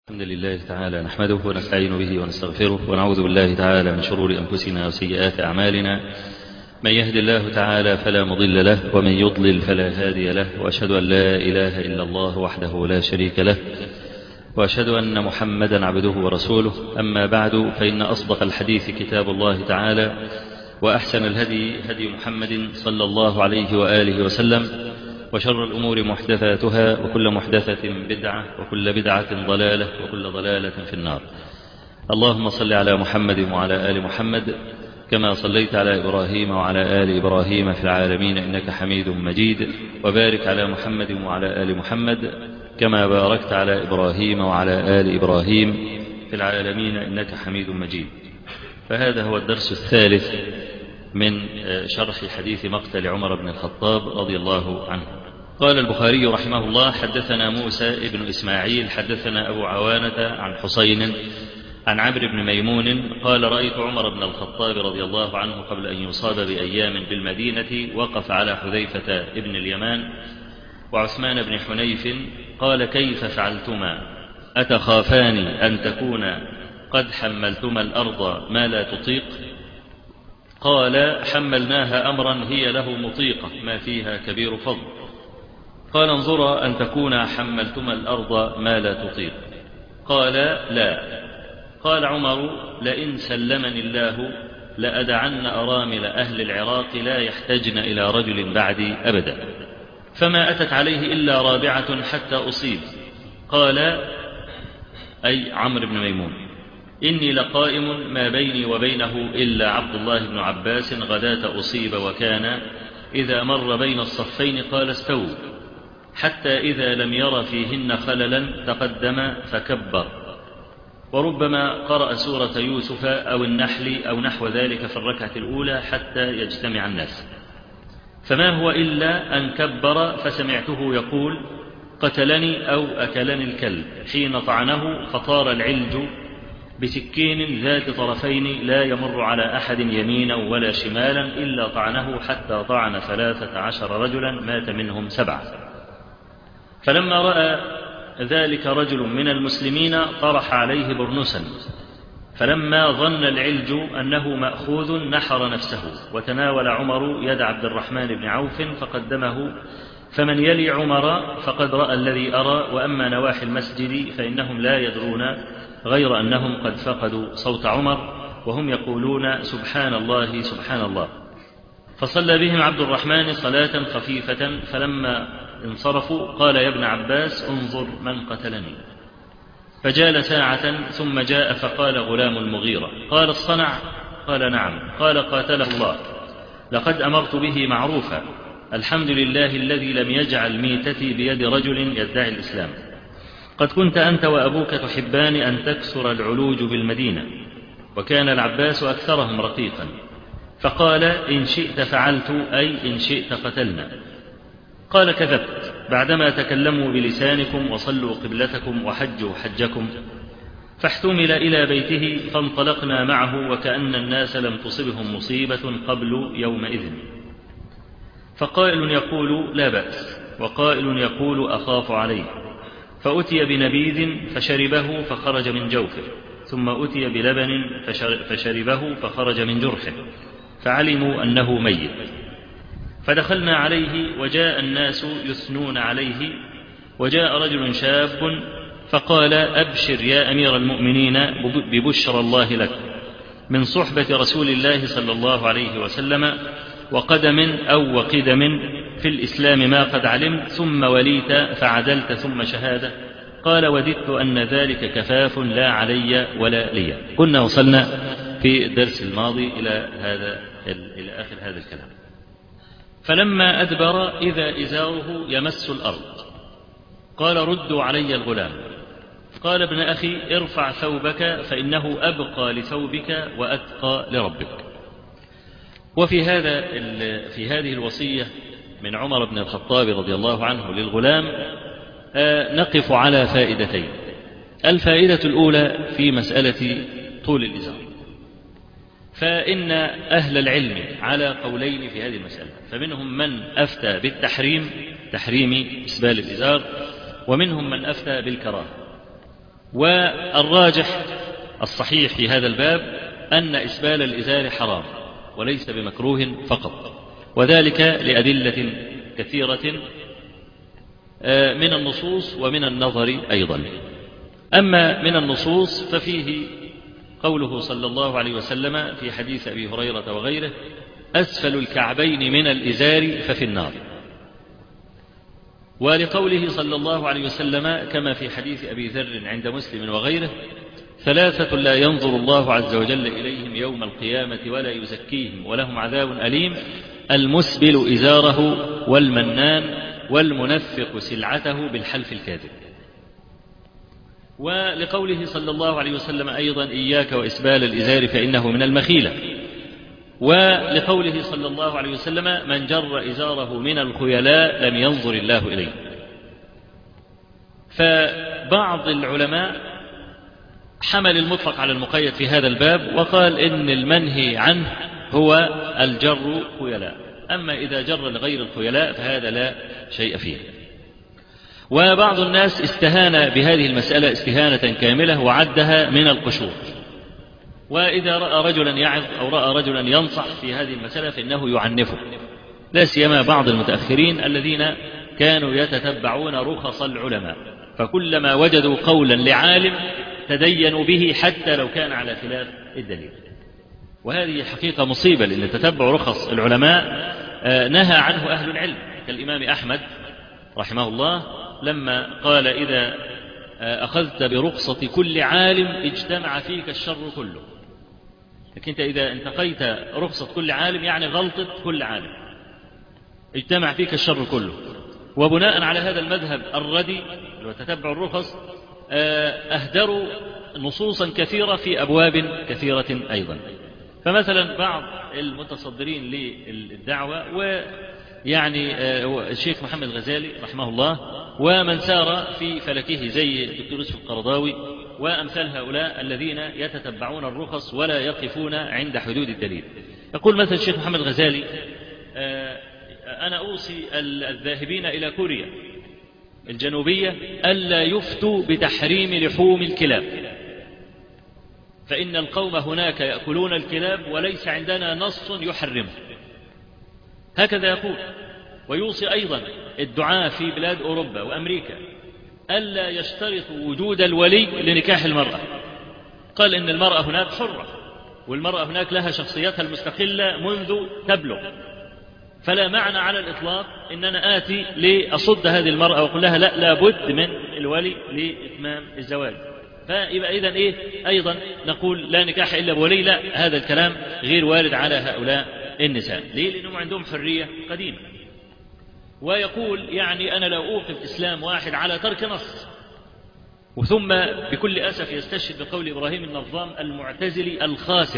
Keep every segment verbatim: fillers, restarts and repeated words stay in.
الحمد لله تعالى نحمده ونستعين به ونستغفره ونعوذ بالله تعالى من شرور أنفسنا وسيئات أعمالنا. من يهد الله تعالى فلا مضل له ومن يضلل فلا هادي له، وأشهد أن لا إله إلا الله وحده لا شريك له، وأشهد أن محمدا عبده ورسوله. أما بعد، فإن أصدق الحديث كتاب الله تعالى، وأحسن الهدي هدي محمد صلى الله عليه وآله وسلم، وشر الأمور محدثاتها، وكل محدثة بدعة، وكل بدعة ضلالة، وكل ضلالة في النار. اللهم صل على محمد وعلى آل محمد كما صليت على إبراهيم وعلى آل إبراهيم في العالمين إنك حميد مجيد، وبارك على محمد وعلى آل محمد كما باركت على إبراهيم وعلى آل إبراهيم في العالمين إنك حميد مجيد. فهذا هو الدرس الثالث من شرح حديث مقتل عمر بن الخطاب رضي الله عنه. قال البخاري رحمه الله: حدثنا موسى بن إسماعيل حدثنا أبو عوانة عن حسين عن عمرو بن ميمون قال: رأيت عمر بن الخطاب رضي الله عنه قبل أن يصاب بأيام بالمدينة وقف على حذيفة ابن اليمان وعثمان بن حنيف قال: كيف فعلتما؟ أتخافان أن تكون قد حملتما الأرض ما لا تطيق؟ قال: حملناها أمرا هي له مطيقة ما فيها كبير فضل. قال: انظرا أن تكون حملتما الأرض ما لا تطيق. قال: لا. قال عمر: لئن سلمني الله لأدعن أرامل أهل العراق لا يحتجن إلى رجل بعدي أبدا. فما أتت عليه إلا رابعة حتى أصيب. قال أي عمرو بن ميمون: إني لقائم ما بيني وبينه إلا عبد الله بن عباس غداة أصيب، وكان إذا مر بين الصفين قال: استووا، حتى إذا لم ير فيهن خللا تقدم فكبر، وربما قرأ سورة يوسف أو النحل أو نحو ذلك في الركعة الأولى حتى يجتمع الناس. فما هو إلا أن كبر فسمعته يقول: قتلني أو أكلني الكلب، حين طعنه فطار العلج بسكين ذات طرفين لا يمر على أحد يمينا ولا شمالا إلا طعنه، حتى طعن ثلاثة عشر رجلا مات منهم سبعة. فلما رأى ذلك رجل من المسلمين طرح عليه برنسا، فلما ظن العلج أنه مأخوذ نحر نفسه، وتناول عمر يد عبد الرحمن بن عوف فقدمه. فمن يلي عمر فقد رأى الذي أرى، وأما نواحي المسجد فإنهم لا يدرون غير أنهم قد فقدوا صوت عمر، وهم يقولون: سبحان الله سبحان الله. فصلى بهم عبد الرحمن صلاة خفيفة، فلما انصرفوا قال: يا ابن عباس انظر من قتلني. فجال ساعة ثم جاء فقال: غلام المغيرة. قال: الصنع؟ قال: نعم. قال: قاتله الله، لقد أمرت به معروفا، الحمد لله الذي لم يجعل ميتتي بيد رجل يدعي الإسلام. قد كنت أنت وأبوك تحبان أن تكسر العلوج بالمدينة، وكان العباس أكثرهم رقيقا. فقال: إن شئت فعلت، أي إن شئت قتلنا. قال: كذبت، بعدما تكلموا بلسانكم وصلوا قبلتكم وحجوا حجكم. فاحتمل إلى بيته فانطلقنا معه، وكأن الناس لم تصبهم مصيبة قبل يومئذ. فقائل يقول: لا بأس، وقائل يقول: أخاف عليه. فأتي بنبيذ فشربه فخرج من جوفه، ثم أتي بلبن فشربه فخرج من جرحه، فعلموا أنه ميت. فدخلنا عليه وجاء الناس يثنون عليه، وجاء رجل شاب فقال: أبشر يا أمير المؤمنين ببشرى الله لك، من صحبة رسول الله صلى الله عليه وسلم، وقدم أو وقدم في الإسلام ما قد علمت، ثم وليت فعدلت، ثم شهادة. قال: وددت أن ذلك كفاف لا علي ولا لي. كنا وصلنا في الدرس الماضي إلى هذا إلى آخر هذا الكلام. فلما أدبر إذا إزاره يمس الأرض. قال: ردوا علي الغلام. قال: ابن أخي ارفع ثوبك، فإنه أبقى لثوبك وأتقى لربك. وفي هذا في هذه الوصية من عمر بن الخطاب رضي الله عنه للغلام نقف على فائدتين. الفائدة الأولى في مسألة طول الإزار، فإن أهل العلم على قولين في هذه المسألة، فمنهم من أفتى بالتحريم، تحريم إسبال الإزار، ومنهم من أفتى بالكراهة. والراجح الصحيح في هذا الباب أن إسبال الإزار حرام وليس بمكروه فقط، وذلك لأدلة كثيرة من النصوص ومن النظر أيضا. أما من النصوص ففيه قوله صلى الله عليه وسلم في حديث أبي هريرة وغيره: أسفل الكعبين من الإزار ففي النار. ولقوله صلى الله عليه وسلم كما في حديث أبي ذر عند مسلم وغيره: ثلاثة لا ينظر الله عز وجل إليهم يوم القيامة ولا يزكيهم ولهم عذاب أليم: المسبل إزاره والمنان والمنفق سلعته بالحلف الكاذب. ولقوله صلى الله عليه وسلم أيضا: إياك وإسبال الإزار فإنه من المخيلة. ولقوله صلى الله عليه وسلم: من جر إزاره من الخيلاء لم ينظر الله إليه. فبعض العلماء حمل المطلق على المقيد في هذا الباب وقال إن المنهي عنه هو الجر خيلاء، أما إذا جر لغير الخيلاء فهذا لا شيء فيه. وبعض الناس استهان بهذه المسألة استهانة كاملة وعدها من القشور، وإذا رأى رجلا يعظ أو رأى رجلا ينصح في هذه المسألة فإنه يعنفه، لا سيما بعض المتأخرين الذين كانوا يتتبعون رخص العلماء، فكلما وجدوا قولا لعالم تدينوا به حتى لو كان على خلاف الدليل. وهذه حقيقة مصيبة، لأن تتبع رخص العلماء نهى عنه أهل العلم، كالإمام أحمد رحمه الله لما قال: إذا أخذت برخصة كل عالم اجتمع فيك الشر كله. لكن أنت إذا انتقيت رخصة كل عالم يعني غلطة كل عالم، اجتمع فيك الشر كله. وبناء على هذا المذهب الردي وتتبع الرخص أهدروا نصوصا كثيرة في أبواب كثيرة أيضا. فمثلا بعض المتصدرين للدعوة ويعني الشيخ محمد غزالي رحمه الله ومن سار في فلكه زي الدكتور يوسف القرضاوي وأمثال هؤلاء الذين يتتبعون الرخص ولا يقفون عند حدود الدليل. يقول مثلا الشيخ محمد غزالي: أنا أوصي الذاهبين إلى كوريا الجنوبية ألا يفتوا بتحريم لحوم الكلاب، فإن القوم هناك يأكلون الكلاب وليس عندنا نص يحرمه. هكذا يقول. ويوصي أيضا الدعاة في بلاد أوروبا وأمريكا ألا يشترطوا وجود الولي لنكاح المرأة. قال إن المرأة هناك حرة، والمرأة هناك لها شخصيتها المستقلة منذ تبلغ، فلا معنى على الإطلاق إن أنا آتي لأصد هذه المرأة وأقول لها لا لابد من الولي لإتمام الزواج. فيبقى إذن إيه أيضا نقول لا نكاح إلا بولي؟ لا، هذا الكلام غير وارد على هؤلاء النساء. ليه؟ لأنهم عندهم حرية قديمة. ويقول يعني أنا لو أوقف إسلام واحد على ترك نص، وثم بكل أسف يستشهد بقول إبراهيم النظام المعتزلي الخاسر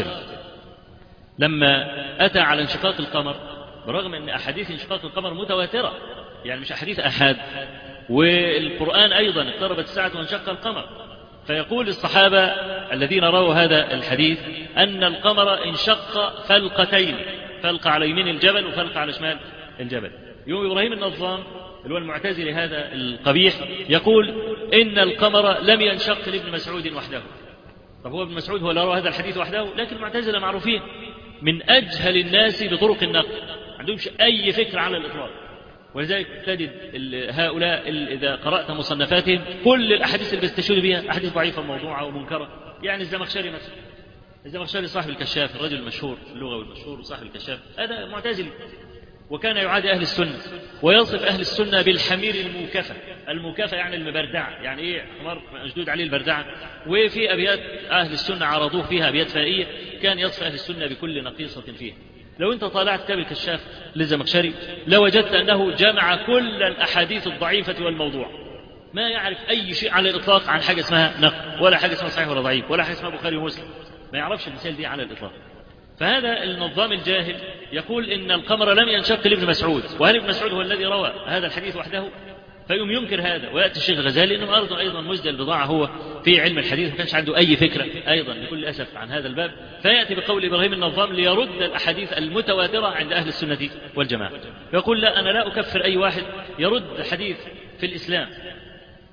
لما أتى على انشقاق القمر، برغم أن أحاديث انشقاق القمر متواترة، يعني مش أحاديث أحاد، والقرآن أيضا اقتربت الساعة وانشق القمر. فيقول الصحابة الذين رووا هذا الحديث أن القمر انشق فلقتين، فلقة على يمين الجبل وفلقة على شمال الجبل. يوم إبراهيم النظام اللي هو المعتزلي هذا القبيح يقول إن القمر لم ينشق لابن مسعود وحده. طب هو ابن مسعود هو اللي روى هذا الحديث وحده؟ لكن المعتزلة معروفين من أجهل الناس بطرق النقل، ما عندهمش أي فكرة على الإطلاق. ولذلك تجد هؤلاء إذا قرأت مصنفاتهم كل الأحاديث اللي بيستشهدوا بها أحاديث ضعيفة موضوعة ومنكرة. يعني الزمخشري مثلا، الزمخشري صاحب الكشاف، الرجل المشهور اللغوي المشهور صاحب الكشاف، هذا معتزلي وكان يعادي أهل السنة ويصف أهل السنة بالحمير الموكفة. الموكفة يعني المبردعة، يعني إيه؟ حمار مشدود عليه البردعة. وفي أبيات أهل السنة عرضوه فيها أبيات فائية، كان يصف أهل السنة بكل نقيصة فيها. لو أنت طالعت كتاب الكشاف للزمخشري لوجدت أنه جمع كل الأحاديث الضعيفة والموضوع، ما يعرف أي شيء على الإطلاق عن حاجة اسمها نقل، ولا حاجة اسمها صحيح ولا ضعيف، ولا حاجة اسمها بخاري ومسلم، ما يعرفش المثال دي على الإطلاق. فهذا النظام الجاهل يقول إن القمر لم ينشق لابن مسعود، وهل ابن مسعود هو الذي روى هذا الحديث وحده؟ فيوم ينكر هذا. ويأتي الشيخ الغزالي إنه أرضه أيضا مزدى البضاعة، هو في علم الحديث ما كانش عنده أي فكرة أيضا بكل أسف عن هذا الباب، فيأتي بقول إبراهيم النظام ليرد الأحاديث المتواترة عند أهل السنة والجماعة. يقول لا، أنا لا أكفر أي واحد يرد حديث في الإسلام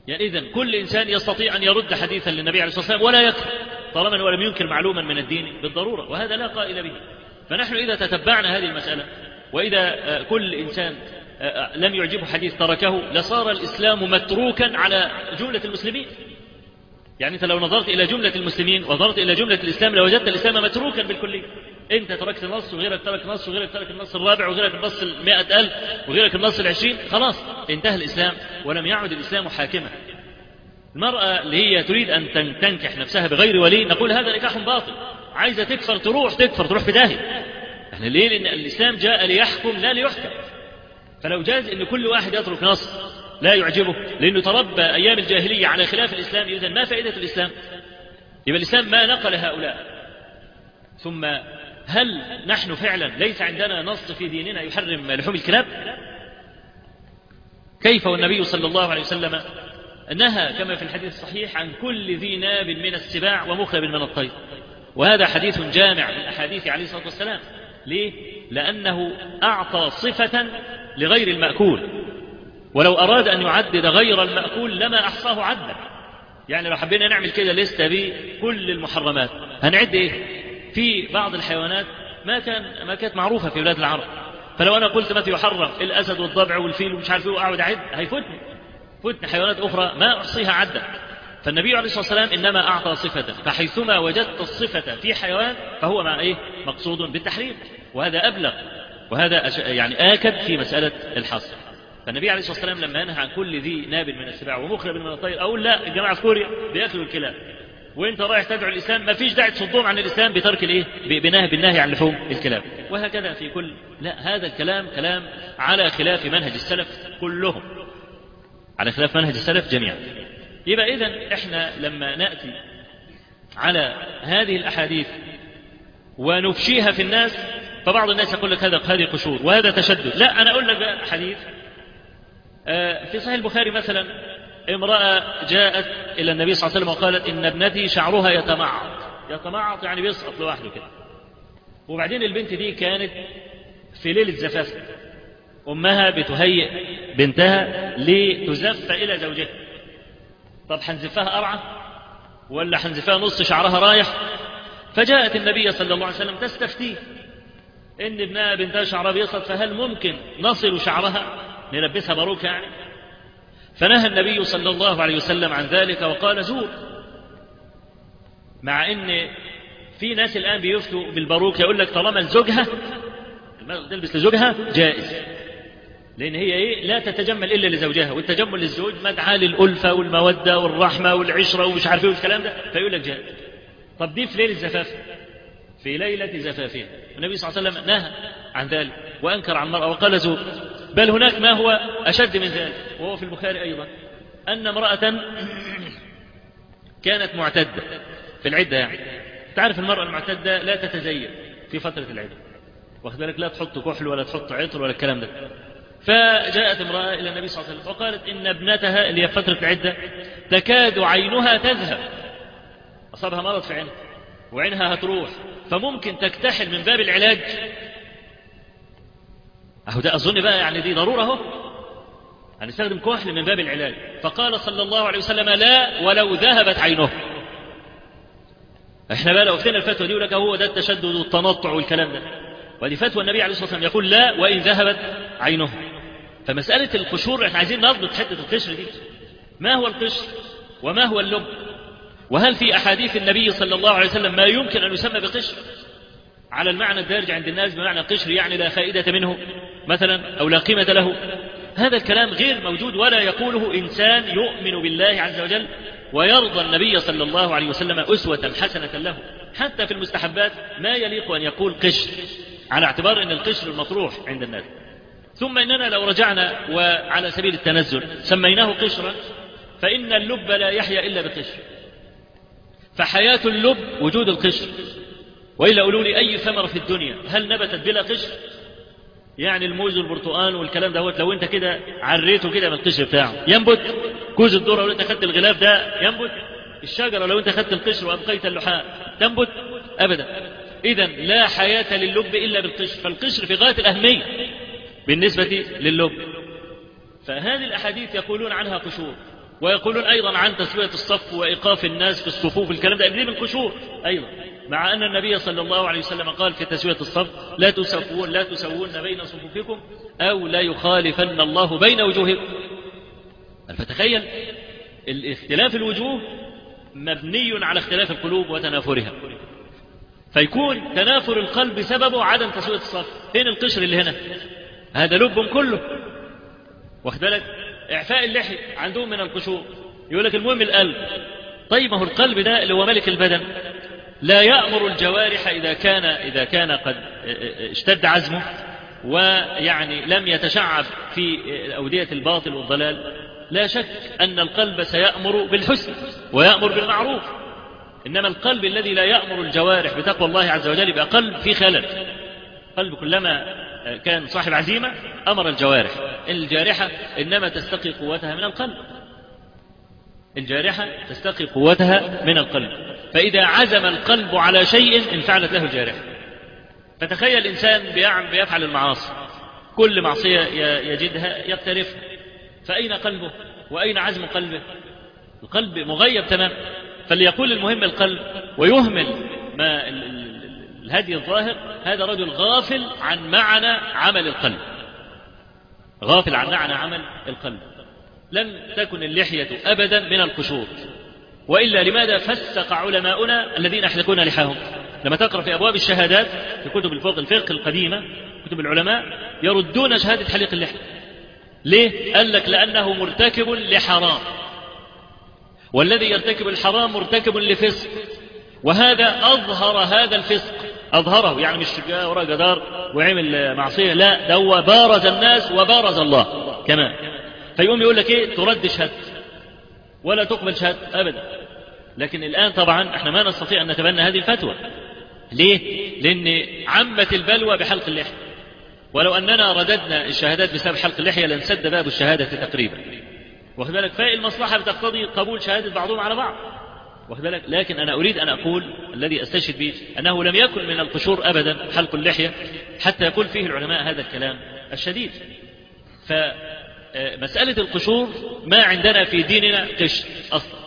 يعني إذن كل إنسان يستطيع أن يرد حديثا للنبي عليه الصلاة والسلام ولا يكفر طالما ولم ينكر معلوما من الدين بالضرورة، وهذا لا قائل به. فنحن إذا تتبعنا هذه المسألة وإذا كل إنسان لم يعجبه حديث تركه لصار الإسلام متروكا على جملة المسلمين. يعني أنت لو نظرت إلى جملة المسلمين ونظرت إلى جملة الإسلام لوجدت الإسلام متروكا بالكلية. أنت تركت نص وغيرك ترك نص وغيرك ترك النص الرابع وغيرك النص المائة ألف وغيرك النص العشرين، خلاص انتهى الإسلام ولم يعد الإسلام حاكما. المرأة اللي هي تريد أن تنكح نفسها بغير ولي نقول هذا نكاح باطل، عايزة تكفر تروح تكفر تروح في داهية. احنا ليه؟ لأن الإسلام جاء ليحكم لا ليحكم. فلو جاز أن كل واحد يترك نص لا يعجبه لأنه تربى أيام الجاهلية على خلاف الإسلام، إذن ما فائدة الإسلام؟ يبقى الإسلام ما نقل هؤلاء. ثم هل نحن فعلا ليس عندنا نص في ديننا يحرم لحوم الكلاب؟ كيف والنبي صلى الله عليه وسلم نهى كما في الحديث الصحيح عن كل ذي ناب من السباع ومخلب من الطير، وهذا حديث جامع من أحاديث عليه الصلاة والسلام. ليه؟ لأنه أعطى صفة لغير المأكول، ولو أراد أن يعدد غير المأكول لما أحصاه عدا. يعني لو حبينا نعمل كده لستة بكل المحرمات هنعد إيه؟ في بعض الحيوانات ما كان ما كانت معروفة في بلاد العرب، فلو أنا قلت متى يحرم الأسد والضبع والفيل ومش عارف إيه وأقعد أعد هيفوتني فوتني حيوانات أخرى ما أحصيها عدا. فالنبي عليه الصلاة والسلام إنما أعطى صفة، فحيثما وجدت الصفة في حيوان فهو مع إيه؟ مقصود بالتحريم، وهذا أبلغ وهذا يعني آكد في مسألة الحصر. فالنبي عليه الصلاة والسلام لما ينهى عن كل ذي ناب من السباع ومخلب من الطير أقول لا، الجماعة في كوريا بيأكلوا الكلاب وانت رايح تدعو الإسلام ما فيش داعي تصدهم عن الإسلام بترك الإيه؟ بنهي بالنهي عن لحوم الكلاب. وهكذا في كل لا، هذا الكلام كلام على خلاف منهج السلف كلهم، على خلاف منهج السلف جميعا. يبقى إذن إحنا لما نأتي على هذه الأحاديث ونفشيها في الناس فبعض الناس يقول لك هذا هذه قشور وهذا تشدد. لا، أنا أقول لك بقى حديث في صحيح البخاري مثلا، امرأة جاءت إلى النبي صلى الله عليه وسلم وقالت إن ابنتي شعرها يتمعط. يتمعط يعني بيسقط لوحده كده. وبعدين البنت دي كانت في ليلة زفاف، أمها بتهيئ بنتها لتزف إلى زوجها. طب حنزفها أرعى ولا حنزفها نص شعرها رايح؟ فجاءت النبي صلى الله عليه وسلم تستفتيه إن ابنها بنتها شعرها بيسقط، فهل ممكن نصل شعرها نلبسها باروكة يعني؟ فنهى النبي صلى الله عليه وسلم عن ذلك وقال زور. مع ان في ناس الآن بيفتوا بالباروكة يقول لك طالما لزوجها تلبس لزوجها جائز، لأن هي إيه؟ لا تتجمل إلا لزوجها، والتجمل للزوج مدعاة للألفة والمودة والرحمة والعشرة ومش عارف ايه والكلام ده، فيقول لك جائز. طب دي في ليلة زفاف، في ليلة زفافها النبي صلى الله عليه وسلم نهى عن ذلك وأنكر عن المرأة وقال زور. بل هناك ما هو أشد من ذلك وهو في البخاري أيضا، أن امرأة كانت معتدة في العدة. يعني تعرف المرأة المعتدة لا تتزين في فترة العدة، واخد بالك، لا تحط كحل ولا تحط عطر ولا الكلام ده. فجاءت امرأة إلى النبي صلى الله عليه وسلم وقالت إن ابنتها اللي هي فترة العدة تكاد عينها تذهب، أصابها مرض في عينها وعينها هتروح، فممكن تكتحل من باب العلاج. أهو ده أظن بقى يعني دي ضرورة اهو هنستخدم كحل من باب العلاج. فقال صلى الله عليه وسلم لا ولو ذهبت عينه. احنا بقى لو افتنا الفتوى دي ولك هو ده التشدد والتنطع والكلام ده، ودي فتوى النبي عليه الصلاة والسلام يقول لا وإن ذهبت عينه. فمسألة القشور احنا عايزين نضبط حتة القشر دي، ما هو القشر وما هو اللب، وهل في أحاديث النبي صلى الله عليه وسلم ما يمكن أن يسمى بقشر على المعنى الدارج عند الناس بمعنى قشر يعني لا فائدة منه مثلا أو لا قيمة له؟ هذا الكلام غير موجود ولا يقوله إنسان يؤمن بالله عز وجل ويرضى النبي صلى الله عليه وسلم أسوة حسنة له. حتى في المستحبات ما يليق أن يقول قشر على اعتبار أن القشر المطروح عند الناس. ثم إننا لو رجعنا وعلى سبيل التنزل سميناه قشرا، فإن اللب لا يحيا إلا بقشر، فحياة اللب وجود القشر. وإلا قولوا لي أي ثمرة في الدنيا هل نبتت بلا قشر؟ يعني الموز والبرتقال والكلام دوت لو انت كده عريته كده من القشر بتاعه ينبت؟ كوز الذره لو انت خدت الغلاف ده ينبت؟ الشجره لو انت خدت القشر وابقيت اللحاء تنبت؟ ابدا. اذا لا حياه للب الا بالقشر، فالقشر في غايه الاهميه بالنسبه للب. فهذه الاحاديث يقولون عنها قشور، ويقولون أيضا عن تسوية الصف وإيقاف الناس في الصفوف، الكلام ده دي من قشور أيضا، مع أن النبي صلى الله عليه وسلم قال في تسوية الصف لا تسوون لا تسوون بين صفوفكم أو لا يخالفن الله بين وجوهكم. فتخيل الاختلاف الوجوه مبني على اختلاف القلوب وتنافرها، فيكون تنافر القلب سببه عدم تسوية الصف. فين القشر اللي هنا؟ هذا لب كله، واخد بالك؟ إعفاء اللحية عندهم من القشور. يقول لك المهم القلب. طيب ما هو القلب ده اللي هو ملك البدن لا يأمر الجوارح إذا كان إذا كان قد اشتد عزمه ويعني لم يتشعب في أودية الباطل والضلال، لا شك أن القلب سيأمر بالحسن ويأمر بالمعروف. إنما القلب الذي لا يأمر الجوارح بتقوى الله عز وجل يبقى قلب في خلل. قلب كلما كان صاحب عزيمة أمر الجوارح. الجارحة إنما تستقي قوتها من القلب، الجارحة تستقي قوتها من القلب، فإذا عزم القلب على شيء انفعلت له الجارحة. فتخيل إنسان بيفعل المعاصي، كل معصية يجدها يقترفها، فأين قلبه وأين عزم قلبه؟ القلب مغيب تماما. فليقول المهم القلب ويهمل ما الهدي الظاهر، هذا رجل غافل عن معنى عمل القلب، غافل عن معنى عمل القلب. لم تكن اللحية أبدا من القشور، وإلا لماذا فسق علماؤنا الذين يحلقون لحاهم؟ لما تقرأ في أبواب الشهادات في كتب الفقه الفقه القديمة كتب العلماء يردون شهادة حليق اللحية. ليه؟ قال لك لأنه مرتكب لحرام، والذي يرتكب الحرام مرتكب لفسق، وهذا أظهر هذا الفسق، أظهره يعني مش جاء وراء جدار وعمل معصية، لا ده هو بارز الناس وبارز الله كمان. فيقوم يقول لك إيه؟ ترد شهادة ولا تقبل شهادة أبدا. لكن الآن طبعا احنا ما نستطيع أن نتبنى هذه الفتوى. ليه؟ لأن عمت البلوى بحلق اللحية، ولو أننا رددنا الشهادات بسبب حلق اللحية لانسد باب الشهادة تقريبا، واخد بالك؟ فالمصلحة بتقتضي قبول شهادة بعضهم على بعض، واخد بالك؟ لكن أنا أريد أن أقول الذي أستشهد به أنه لم يكن من القشور أبدا حلق اللحية حتى يقول فيه العلماء هذا الكلام الشديد. فمسألة القشور ما عندنا في ديننا قشر أصلا،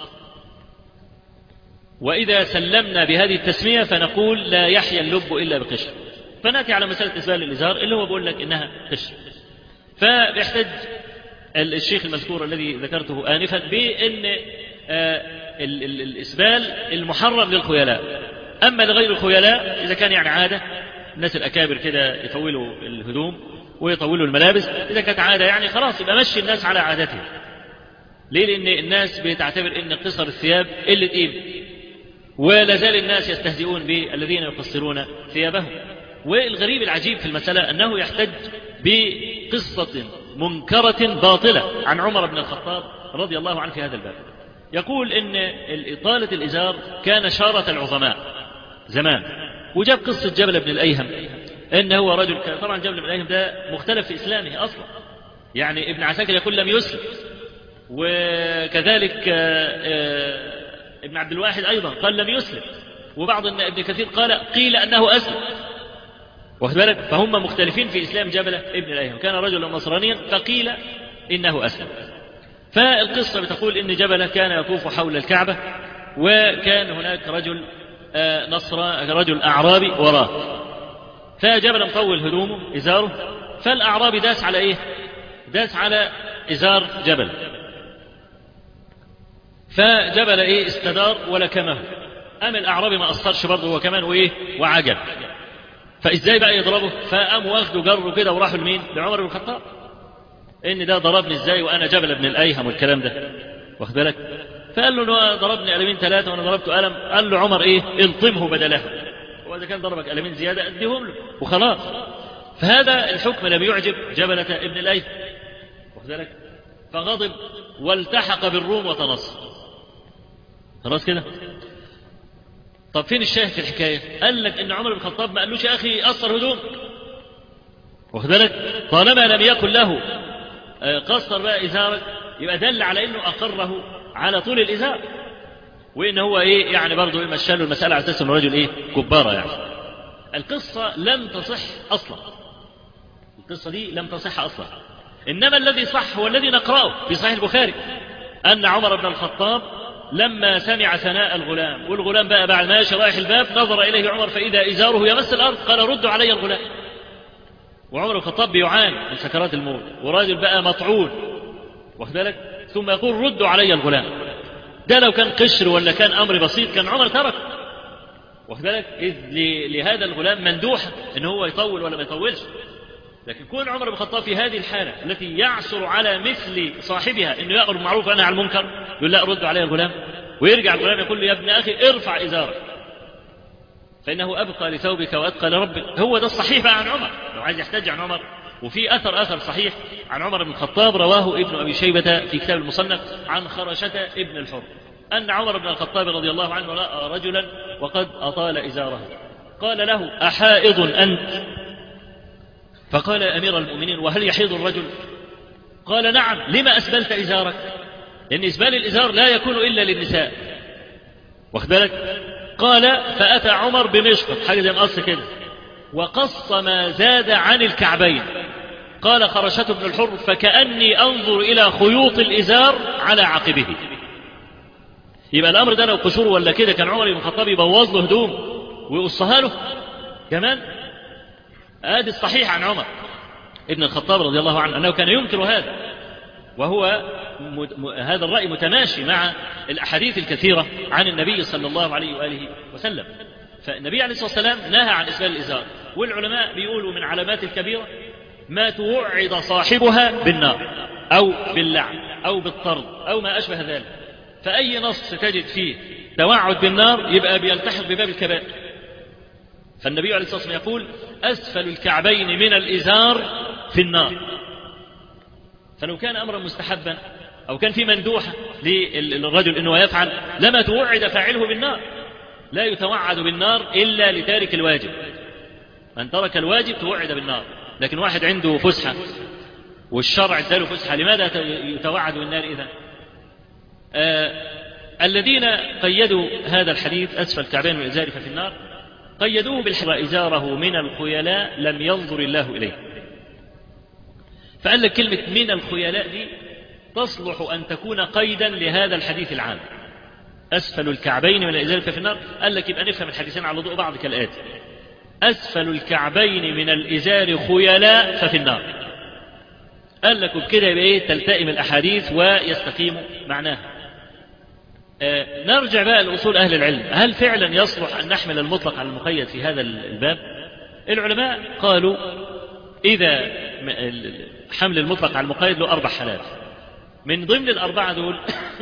وإذا سلمنا بهذه التسمية فنقول لا يحيا اللب إلا بقشر. فنأتي على مسألة إسبال الإزار اللي هو بيقول لك إنها قشر. فبيحتج الشيخ المذكور الذي ذكرته آنفا بأن الإسبال المحرم للخيلاء، أما لغير الخيلاء إذا كان يعني عادة الناس الأكابر كده يطولوا الهدوم ويطولوا الملابس، إذا كانت عادة يعني خلاص يبقى مشي الناس على عادتهم. ليه؟ لأن الناس بتعتبر أن قصر الثياب قلة قيمة، ولا زال الناس يستهزئون بالذين يقصرون ثيابهم. والغريب العجيب في المسألة أنه يحتج بقصة منكرة باطلة عن عمر بن الخطاب رضي الله عنه في هذا الباب. يقول إن إطالة الإزار كان شارة العظماء زمان، وجاب قصة جبل بن الأيهم إنه هو رجل، طبعا جبل بن الأيهم ده مختلف في إسلامه أصلا، يعني ابن عساكر يقول لم يسلم، وكذلك ابن عبد الواحد أيضا قال لم يسلم، وبعض ابن كثير قال قيل أنه أسلم، واخد بالك؟ فهم مختلفين في إسلام جبل ابن الأيهم، كان رجلا نصرانيا فقيل إنه أسلم. فالقصة بتقول إن جبل كان يطوف حول الكعبة، وكان هناك رجل نصر رجل أعرابي وراه، فجبل مطول هدومه إزاره، فالأعرابي داس على إيه؟ داس على إزار جبل، فجبل إيه؟ استدار ولكمه. أم الأعرابي ما أصرش برضه هو كمان وإيه؟ وعجب. فإزاي بقى يضربه؟ فقام واخده جره كده وراحوا لمين؟ لعمر بن الخطاب، إن ده ضربني إزاي وأنا جبل ابن الأيهم والكلام ده، واخد بالك؟ فقال له إنه ضربني قلمين ثلاثة وأنا ضربته قلم. قال له عمر إيه؟ الطمه بدلها، وإذا كان ضربك قلمين زيادة أديهم له وخلاص. فهذا الحكم لم يعجب جبلة ابن الأيهم، واخد بالك؟ فغضب والتحق بالروم وتنصر. خلاص كده. طب فين الشاهد في الحكاية؟ قال لك إن عمر بن الخطاب ما قالوش يا أخي قصر هدوم، واخد بالك؟ طالما لم يكن له قصر بقى إزارك، يبقى دل على إنه أقره على طول الإزار، وإن هو إيه يعني برضه إيه مشى له المسألة على أساس إنه رجل إيه كبارة يعني. القصة لم تصح أصلا، القصة دي لم تصح أصلا، إنما الذي صح هو الذي نقرأه في صحيح البخاري، أن عمر بن الخطاب لما سمع ثناء الغلام، والغلام بقى بعد ما يشي رايح الباب، نظر إليه عمر فإذا إزاره يمس الأرض، قال ردوا علي الغلام. وعمر بن الخطاب بيعاني من سكرات الموت، وراجل بقى مطعون، واخد بالك، ثم يقول ردوا علي الغلام. ده لو كان قشر ولا كان أمر بسيط كان عمر ترك، واخد بالك، إذ لهذا الغلام مندوحة إن هو يطول ولا ما يطولش. لكن كون عمر بن الخطاب في هذه الحالة التي يعثر على مثل صاحبها إنه يأمر بالمعروف وينهى عن المنكر، يقول لا ردوا علي الغلام، ويرجع الغلام يقول له يا ابن أخي ارفع إزارك فإنه أبقى لثوبك وأتقى لربك. هو ده الصحيح بقى عن عمر لو عايز يحتج عن عمر. وفي أثر آخر صحيح عن عمر بن الخطاب رواه ابن أبي شيبة في كتاب المصنف عن خرشة ابن الحر أن عمر بن الخطاب رضي الله عنه رأى رجلا وقد أطال إزاره، قال له أحائض أنت؟ فقال يا أمير المؤمنين وهل يحيض الرجل؟ قال نعم. لما أسبلت إزارك؟ لأن إسبال الإزار لا يكون إلا للنساء، واخد بالك. قال فأتى عمر بمشقط حاجة زي مقص كده وقص ما زاد عن الكعبين. قال خرشة بن الحر فكأني أنظر إلى خيوط الإزار على عقبه. يبقى الأمر ده لو قشور ولا كده كان عمر بن الخطاب يبوظ له هدوم ويقصها له كمان. هذا الصحيح عن عمر ابن الخطاب رضي الله عنه أنه كان ينكر هذا، وهو هذا الرأي متماشي مع الأحاديث الكثيرة عن النبي صلى الله عليه وآله وسلم. فالنبي عليه الصلاة والسلام نهى عن إسبال الإزار، والعلماء بيقولوا من علامات الكبيرة ما توعد صاحبها بالنار أو باللعن أو بالطرد أو ما أشبه ذلك. فأي نص تجد فيه توعد بالنار يبقى بيلتحق بباب الكبائر. فالنبي عليه الصلاة والسلام يقول أسفل الكعبين من الإزار في النار. فلو كان أمرا مستحبا أو كان في مندوحة للرجل أنه يفعل لما توعد فاعله بالنار. لا يتوعد بالنار إلا لتارك الواجب، من ترك الواجب توعد بالنار. لكن واحد عنده فسحة والشرع اداله فسحة، لماذا يتوعد بالنار إذن؟ آه الذين قيدوا هذا الحديث أسفل الكعبين من الإزار ففي النار قيدوه بالحر إزاره من الخيلاء لم ينظر الله إليه. فقال لك كلمة من الخيلاء دي تصلح أن تكون قيدا لهذا الحديث العام، أسفل الكعبين من الإزار ففي النار. قال لك يبقى نفهم الحديثين على ضوء بعض كالآتي: أسفل الكعبين من الإزار خيلاء ففي النار. قال لك وبكده يبقى إيه؟ تلتئم الأحاديث ويستقيم معناها. آه نرجع بقى لأصول أهل العلم، هل فعلا يصلح أن نحمل المطلق على المقيد في هذا الباب؟ العلماء قالوا إذا حمل المطلق على المقيد له أربع حالات. من ضمن الأربعة دول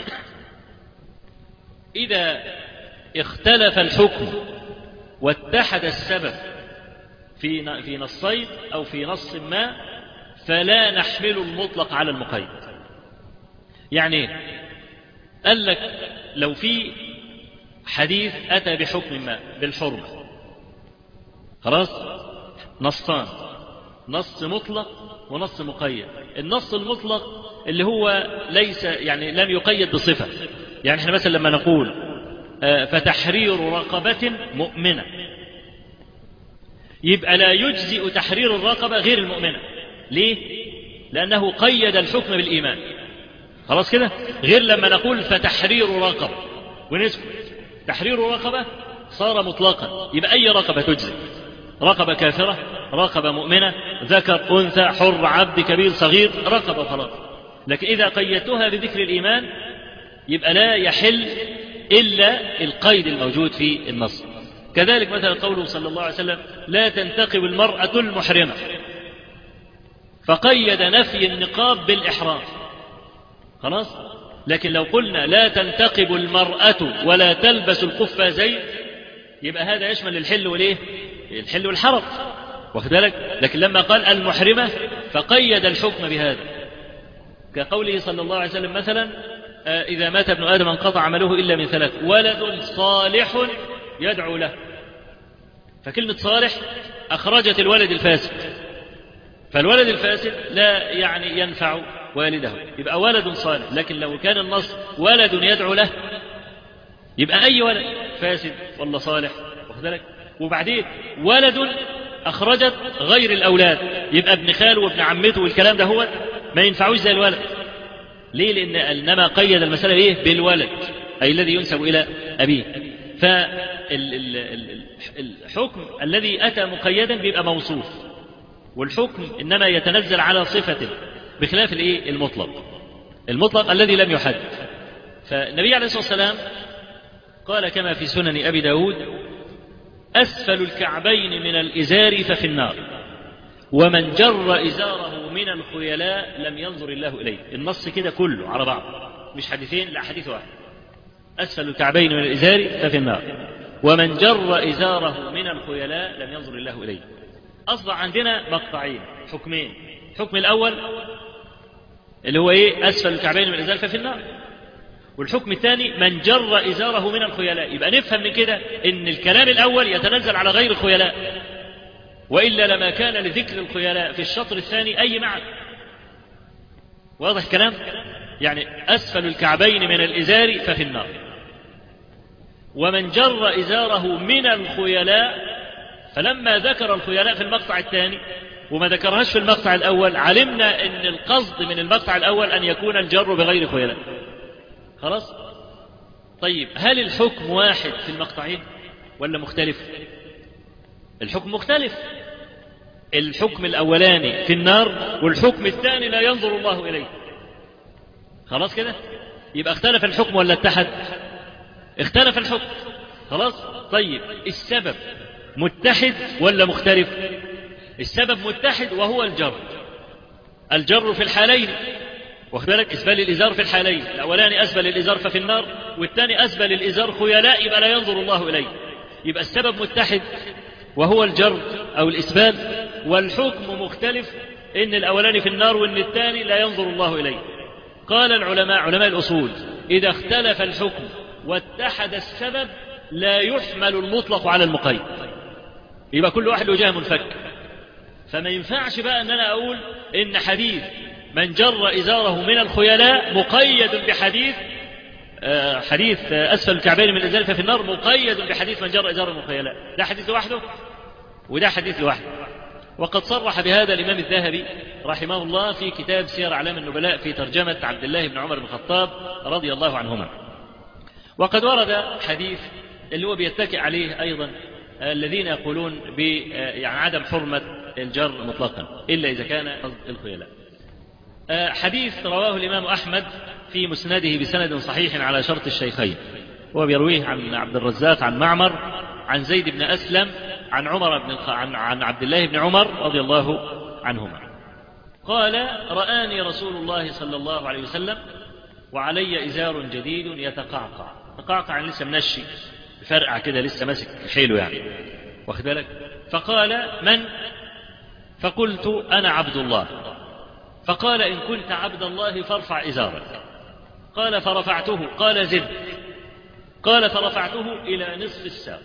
إذا اختلف الحكم واتحد السبب في في نصين أو في نص ما فلا نحمل المطلق على المقيد. يعني قال لك لو في حديث أتى بحكم ما بالحرمة، خلاص نصان، نص مطلق ونص مقيد. النص المطلق اللي هو ليس يعني لم يقيد بصفة، يعني احنا مثلا لما نقول آه فتحرير رقبة مؤمنة يبقى لا يجزئ تحرير الرقبة غير المؤمنة. ليه؟ لأنه قيد الحكم بالإيمان، خلاص كده. غير لما نقول فتحرير رقبة ونسكت، تحرير رقبة صار مطلقا، يبقى أي رقبة تجزئ، رقبة كافرة، رقبة مؤمنة، ذكر أنثى، حر، عبد، كبير، صغير، رقبة خلاص. لكن إذا قيدتها بذكر الإيمان يبقى لا يحل إلا القيد الموجود في النص. كذلك مثلا قوله صلى الله عليه وسلم لا تنتقب المرأة المحرمة، فقيد نفي النقاب بالإحرام، خلاص. لكن لو قلنا لا تنتقب المرأة ولا تلبس القفازين يبقى هذا يشمل الحل والإيه؟ الحل والحرم، واخد بالك. لكن لما قال المحرمة فقيد الحكم بهذا، كقوله صلى الله عليه وسلم مثلا إذا مات ابن آدم انقطع عمله إلا من ثلاث: ولد صالح يدعو له. فكلمة صالح أخرجت الولد الفاسد، فالولد الفاسد لا يعني ينفع والده، يبقى ولد صالح. لكن لو كان النص ولد يدعو له يبقى أي ولد فاسد ولا صالح، واخد بالك. وبعدين ولد أخرجت غير الأولاد، يبقى ابن خاله وابن عمته والكلام ده هو ما ينفعوش زي الولد، ليه؟ لأن إنما قيد المسألة إيه؟ بالولد، أي الذي ينسب إلى أبيه. فالحكم الذي أتى مقيدا بيبقى موصوف، والحكم إنما يتنزل على صفة، بخلاف الإيه؟ المطلق المطلق الذي لم يحد. فالنبي عليه الصلاة والسلام قال كما في سنن أبي داود: أسفل الكعبين من الإزار ففي النار، ومن جر إزاره من الخيلاء لم ينظر الله إليه. النص كده كله على بعض، مش حديثين، لا حديث واحد. أسفل الكعبين من الإزار ففي النار، ومن جر إزاره من الخيلاء لم ينظر الله إليه. أصبح عندنا مقطعين، حكمين. الحكم الأول اللي هو إيه؟ أسفل الكعبين من الإزار ففي النار. والحكم الثاني من جر إزاره من الخيلاء. يبقى نفهم من كده إن الكلام الأول يتنزل على غير الخيلاء، وإلا لما كان لذكر الخيلاء في الشطر الثاني أي معنى. واضح الكلام؟ يعني أسفل الكعبين من الإزار ففي النار، ومن جر إزاره من الخيلاء. فلما ذكر الخيلاء في المقطع الثاني وما ذكرهاش في المقطع الأول، علمنا أن القصد من المقطع الأول أن يكون الجر بغير خيلاء. خلاص؟ طيب هل الحكم واحد في المقطعين ولا مختلف؟ الحكم مختلف. الحكم الأولاني في النار، والحكم الثاني لا ينظر الله إليه. خلاص كده؟ يبقى اختلف الحكم ولا اتحد؟ اختلف الحكم. خلاص؟ طيب السبب متحد ولا مختلف؟ السبب متحد وهو الجر. الجر في الحالين، واخد بالك؟ اسبال الازار في الحالين، الاولاني اسبل الازار ففي النار، والثاني اسبل الازار خيلاء، يبقى لا ينظر الله اليه. يبقى السبب متحد وهو الجر او الاسبال، والحكم مختلف، ان الاولاني في النار وان الثاني لا ينظر الله اليه. قال العلماء علماء الاصول: اذا اختلف الحكم واتحد السبب لا يحمل المطلق على المقيد، يبقى كل واحد له جهه منفك. فما ينفعش بقى ان انا اقول ان حديث من جر ازاره من الخيلاء مقيد بحديث آه حديث آه اسفل الكعبين من الازار ففي النار مقيد بحديث من جر ازاره من الخيلاء. ده حديث لوحده وده حديث لوحده. وقد صرح بهذا الامام الذهبي رحمه الله في كتاب سير اعلام النبلاء في ترجمه عبد الله بن عمر بن الخطاب رضي الله عنهما. وقد ورد حديث اللي هو بيتكئ عليه ايضا الذين يقولون ب يعني عدم حرمه الجر مطلقا الا اذا كان قصد الخيلاء. حديث رواه الإمام أحمد في مسنده بسند صحيح على شرط الشيخين، وهو بيرويه عن عبد الرزاق عن معمر عن زيد بن أسلم عن عمر بن الخ... عن... عن عبد الله بن عمر رضي الله عنهما قال: رآني رسول الله صلى الله عليه وسلم وعلي إزار جديد يتقعقع. تقعقع لسه منشي، فرقع كده لسه ماسك حيله يعني، واخد بالك؟ فقال: من؟ فقلت: أنا عبد الله. فقال: إن كنت عبد الله فارفع إزارك. قال: فرفعته. قال: زد. قال: فرفعته إلى نصف الساق.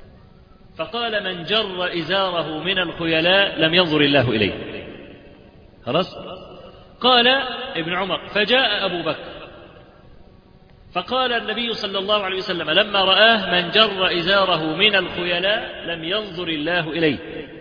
فقال: من جر إزاره من الخيلاء لم ينظر الله إليه. خلاص؟ قال ابن عمر: فجاء أبو بكر فقال النبي صلى الله عليه وسلم لما رآه: من جر إزاره من الخيلاء لم ينظر الله إليه.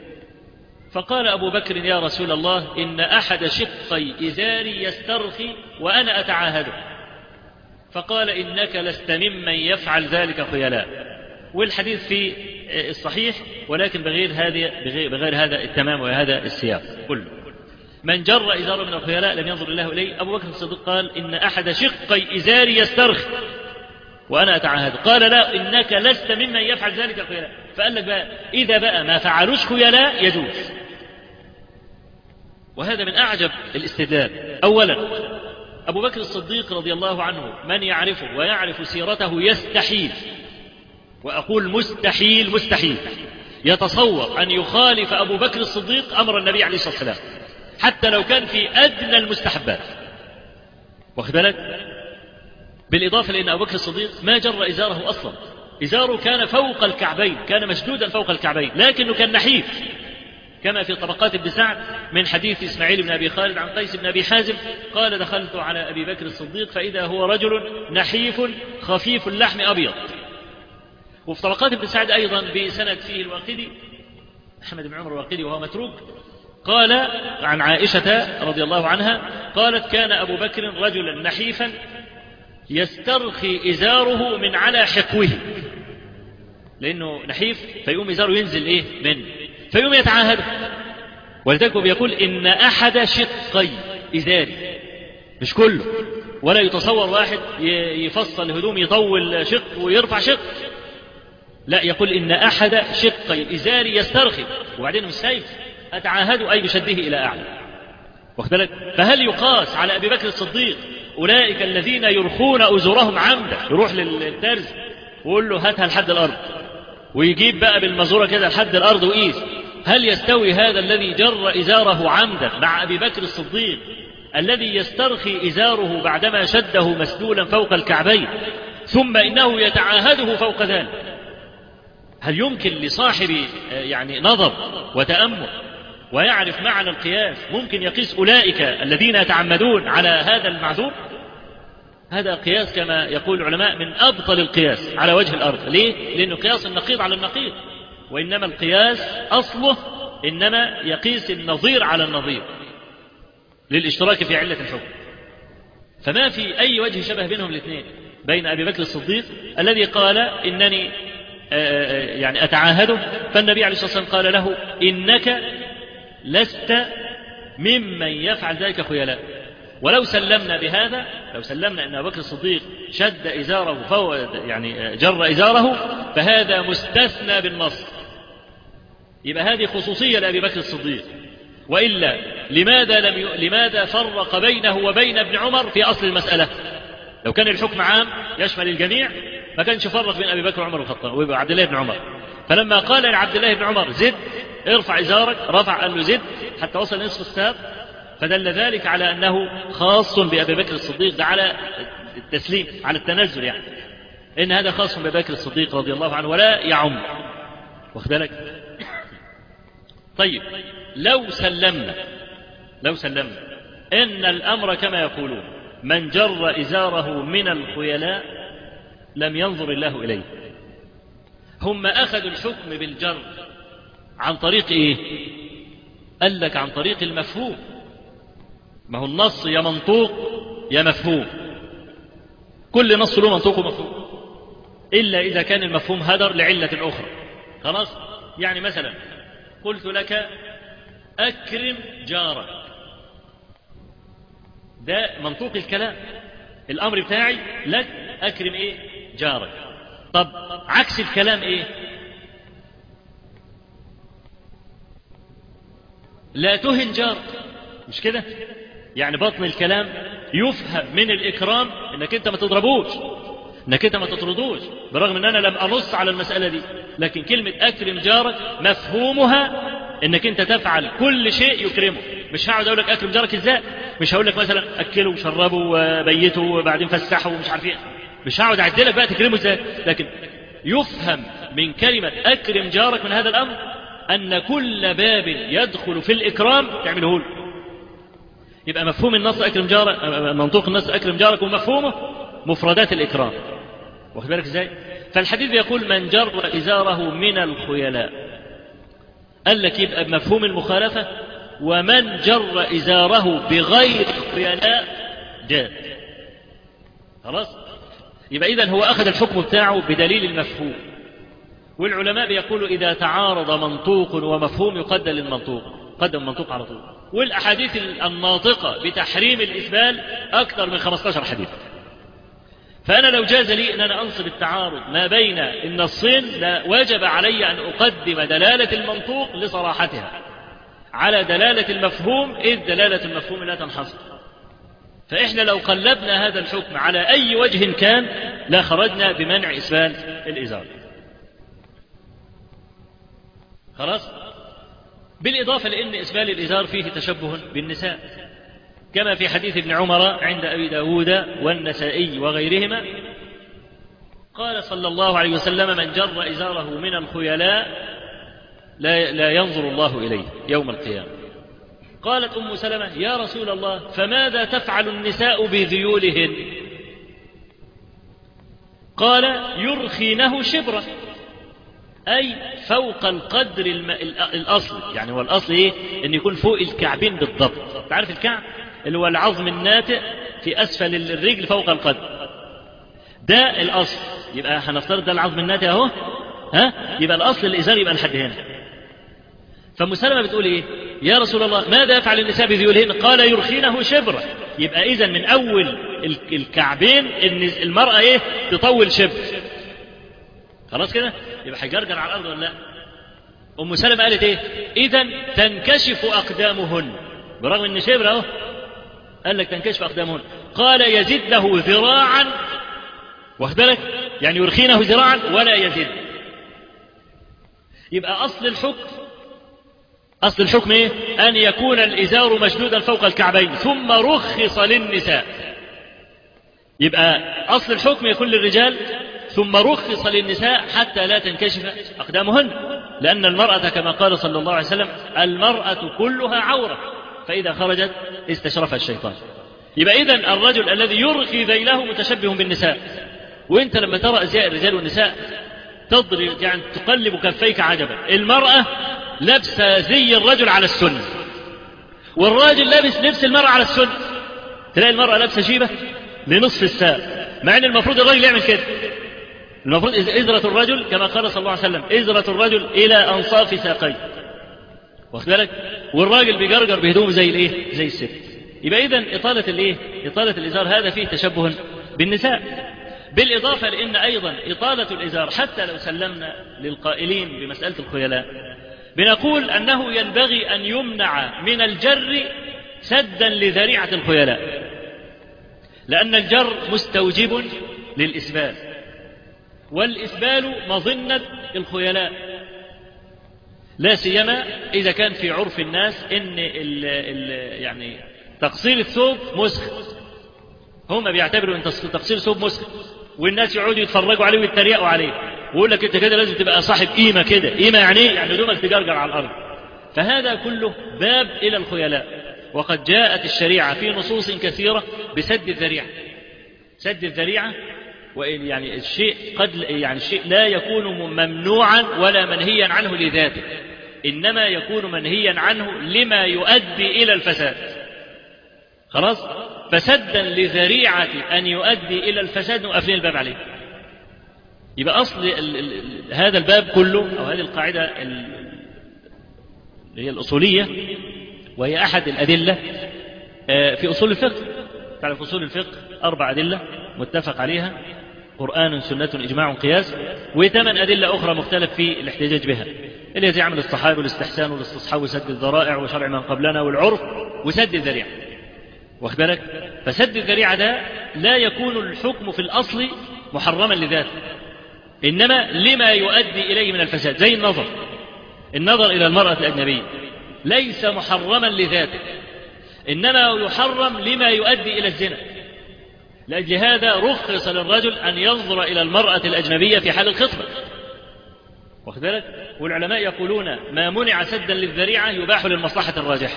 فقال أبو بكر: يا رسول الله، إن أحد شقي إزاري يسترخي وأنا أتعاهده. فقال: إنك لست ممن يفعل ذلك خيلاء. والحديث في الصحيح ولكن بغير هذا بغير هذا التمام وهذا السياق كله. من جر إزاره من الخيلاء لم ينظر الله إليه. أبو بكر الصديق قال: إن أحد شقي إزاري يسترخي وأنا أتعاهده. قال: لا، إنك لست ممن يفعل ذلك خيلاء. فقال لك بقى إذا بقى ما فعلوش خيلاء يجوز. وهذا من أعجب الاستدلال. أولا، أبو بكر الصديق رضي الله عنه من يعرفه ويعرف سيرته يستحيل، وأقول مستحيل مستحيل، يتصور أن يخالف أبو بكر الصديق أمر النبي عليه الصلاة والسلام حتى لو كان في أدنى المستحبات، واخد بالك؟ بالإضافة لأن أبو بكر الصديق ما جر إزاره أصلا، إزاره كان فوق الكعبين، كان مشدودا فوق الكعبين، لكنه كان نحيف كما في طبقات ابن سعد من حديث إسماعيل بن أبي خالد عن قيس بن أبي حازم قال: دخلت على أبي بكر الصديق فإذا هو رجل نحيف خفيف اللحم أبيض. وفي طبقات ابن سعد أيضا بسند فيه الواقدي أحمد بن عمر الواقدي وهو متروك قال عن عائشة رضي الله عنها قالت كان أبو بكر رجلا نحيفا يسترخي إزاره من على حقوه، لأنه نحيف فيقوم إزاره ينزل إيه منه فيقوم يتعاهده. ولذلك بيقول إن أحد شقي إزاري، مش كله، ولا يتصور واحد يفصل هدوم يطول شق ويرفع شق، لا، يقول إن أحد شقي إزاري يسترخي، وبعدين مش سيف أتعاهد أي بشده إلى أعلى. واخد فهل يقاس على أبي بكر الصديق أولئك الذين يرخون أزورهم عمدا، يروح للترز ويقول له هاتها لحد الأرض ويجيب بقى بالمزورة كده لحد الأرض وقيس؟ هل يستوي هذا الذي جر إزاره عمدا مع أبي بكر الصديق الذي يسترخي إزاره بعدما شده مسدولا فوق الكعبين ثم إنه يتعاهده فوق ذلك؟ هل يمكن لصاحب يعني نظر وتأمل ويعرف معنى القياس ممكن يقيس أولئك الذين يتعمدون على هذا المعذور؟ هذا قياس كما يقول العلماء من أبطل القياس على وجه الأرض. ليه؟ لأنه قياس النقيض على النقيض، وإنما القياس أصله إنما يقيس النظير على النظير للاشتراك في علة الحكم. فما في أي وجه شبه بينهم الاثنين، بين أبي بكر الصديق الذي قال إنني يعني أتعاهده، فالنبي عليه الصلاة والسلام قال له إنك لست ممن يفعل ذلك خيلاء. ولو سلمنا بهذا، لو سلمنا أن أبو بكر الصديق شد إزاره فهو يعني جر إزاره، فهذا مستثنى بالنص، يبقى هذه خصوصية لأبي بكر الصديق. وإلا لماذا لم ي... لماذا فرق بينه وبين ابن عمر في أصل المسألة؟ لو كان الحكم عام يشمل الجميع ما كانش فرق بين أبي بكر وعمر الخطاب وعبد الله بن عمر. فلما قال لعبد الله بن عمر زد ارفع إزارك، رفع قال له زد حتى وصل نصف الساق، فدل ذلك على أنه خاص بأبي بكر الصديق، ده على التسليم على التنزل، يعني إن هذا خاص بأبي بكر الصديق رضي الله عنه ولا يعم. واخد بالك؟ طيب لو سلمنا لو سلمنا إن الأمر كما يقولون من جر إزاره من الخيلاء لم ينظر الله إليه، هم أخذوا الحكم بالجر عن طريق إيه؟ قال لك عن طريق المفهوم، ما هو النص يا منطوق يا مفهوم، كل نص له منطوق ومفهوم إلا إذا كان المفهوم هدر لعلة أخرى. خلاص؟ يعني مثلا قلت لك أكرم جارك، ده منطوق الكلام، الأمر بتاعي لك أكرم إيه؟ جارك. طب عكس الكلام إيه؟ لا تهن جارك، مش كده؟ يعني بطن الكلام يفهم من الإكرام إنك أنت ما تضربوش، إنك أنت ما تطردوش، برغم أن أنا لم أنص على المسألة دي، لكن كلمة أكرم جارك مفهومها إنك أنت تفعل كل شيء يكرمه. مش هقعد أقول لك أكرم جارك إزاي، مش هقول لك مثلا أكله وشربه وبيته وبعدين فسحه ومش عارف إيه، مش هقعد أعدلك بقى تكرمه إزاي، لكن يفهم من كلمة أكرم جارك من هذا الأمر أن كل باب يدخل في الإكرام تعمله له. يبقى مفهوم النص أكرم جارك، منطوق النص أكرم جارك، ومفهومه مفردات الإكرام. واخد بالك إزاي؟ فالحديث يقول من جر إزاره من الخيلاء، قال لك يبقى بمفهوم المخالفة، ومن جر إزاره بغير خيلاء جاد. خلاص؟ يبقى إذن هو أخذ الحكم بتاعه بدليل المفهوم. والعلماء بيقولوا إذا تعارض منطوق ومفهوم يقدم للمنطوق، قدم المنطوق على طول. والأحاديث الناطقة بتحريم الإسبال أكثر من خمسة عشر حديث. فأنا لو جاز لي أن أنا أنصب التعارض ما بين النصين لوجب علي أن أقدم دلالة المنطوق لصراحتها على دلالة المفهوم، إذ دلالة المفهوم لا تنحصر. فإحنا لو قلبنا هذا الحكم على أي وجه كان لا خرجنا بمنع إسبال الإزار. خلاص؟ بالإضافة لأن إسبال الإزار فيه تشبه بالنساء، كما في حديث ابن عمر عند أبي داود والنسائي وغيرهما قال صلى الله عليه وسلم من جر إزاره من الخيلاء لا, لا ينظر الله إليه يوم القيامة. قالت أم سلمة يا رسول الله فماذا تفعل النساء بذيولهن؟ قال يرخينه شبرا، أي فوق القدر الم... الأصل، يعني هو الأصل إيه؟ أن يكون فوق الكعبين بالضبط. تعرف الكعب اللي هو العظم الناتئ في أسفل الرجل فوق القدر، ده الأصل. يبقى هنفترض ده العظم الناتئ أهو، ها؟ يبقى الأصل الإزار يبقى لحد هنا. فأم سلمة بتقول إيه؟ يا رسول الله ماذا يفعل النساء بذيولهن؟ قال يرخينه شبرا. يبقى إذن من أول الكعبين إن المرأة إيه؟ تطول شبر. خلاص كده؟ يبقى هيجرجر على الأرض ولا لا؟ أم سلمة قالت إيه؟ إذن تنكشف أقدامهن، برغم إن شبر أهو قال لك تنكشف أقدامهن. قال يزد له ذراعا، واخد بالك؟ يعني يرخينه ذراعا ولا يزد. يبقى أصل الحكم أصل الحكم إيه؟ أن يكون الإزار مشدودا فوق الكعبين، ثم رخص للنساء. يبقى أصل الحكم يكون للرجال، ثم رخص للنساء حتى لا تنكشف أقدامهن، لأن المرأة كما قال صلى الله عليه وسلم المرأة كلها عورة، فإذا خرجت استشرفها الشيطان. يبقى إذن الرجل الذي يرخي ذيله متشبه بالنساء. وإنت لما ترى أزياء الرجال والنساء تضرب، يعني تقلب كفيك عجبا. المرأة لابسة زي الرجل على السنة، والراجل لابس لبس المرأة على السنة. تلاقي المرأة لابسة جيبة لنصف الساق، مع أن المفروض الرجل يعمل كده. المفروض إزرة الرجل كما قال صلى الله عليه وسلم إزرة الرجل إلى أنصاف ساقيه، واخد بالك؟ والراجل بيجرجر بهدومه زي الإيه؟ زي الست. يبقى إذن إطالة الإيه؟ إطالة الإزار هذا فيه تشبه بالنساء. بالإضافة لأن أيضا إطالة الإزار حتى لو سلمنا للقائلين بمسألة الخيلاء بنقول أنه ينبغي أن يمنع من الجر سدا لذريعة الخيلاء، لأن الجر مستوجب للإسبال، والإسبال مظنة الخيلاء، لا سيما إذا كان في عرف الناس إن ال ال يعني تقصير الثوب مسخ. هم بيعتبروا أن تقصير الثوب مسخ، والناس يقعدوا يتفرجوا عليه ويتريقوا عليه، ويقول لك أنت كده لازم تبقى صاحب قيمة كده. قيمة يعني إيه؟ يعني هدومك تجرجر على الأرض. فهذا كله باب إلى الخيلاء، وقد جاءت الشريعة في نصوص كثيرة بسد الذريعة. سد الذريعة وإن يعني الشيء قد يعني الشيء لا يكون ممنوعا ولا منهيا عنه لذاته، إنما يكون منهيا عنه لما يؤدي إلى الفساد. خلاص؟ فسدا لذريعة أن يؤدي إلى الفساد وقافلين الباب عليه. يبقى أصل ال ال هذا الباب كله أو هذه القاعدة اللي هي الأصولية، وهي أحد الأدلة في أصول الفقه. تعرف أصول الفقه أربع أدلة متفق عليها: قرآن، سنة، إجماع، قياس، وثمان أدلة أخرى مختلف في الاحتجاج بها، اللي هي زي عمل الصحابة والاستحسان والاستصحاب وسد الذرائع وشرع من قبلنا والعرف وسد الذريعة، واخد بالك؟ فسد الذريعة ده لا يكون الحكم في الأصل محرما لذاته، إنما لما يؤدي إليه من الفساد. زي النظر النظر إلى المرأة الأجنبية ليس محرما لذاته، إنما يحرم لما يؤدي إلى الزنا. لأجل هذا رخص للرجل أن ينظر إلى المرأة الأجنبية في حال الخطبة، واخد بالك؟ والعلماء يقولون ما منع سدا للذريعة يباح للمصلحة الراجحة.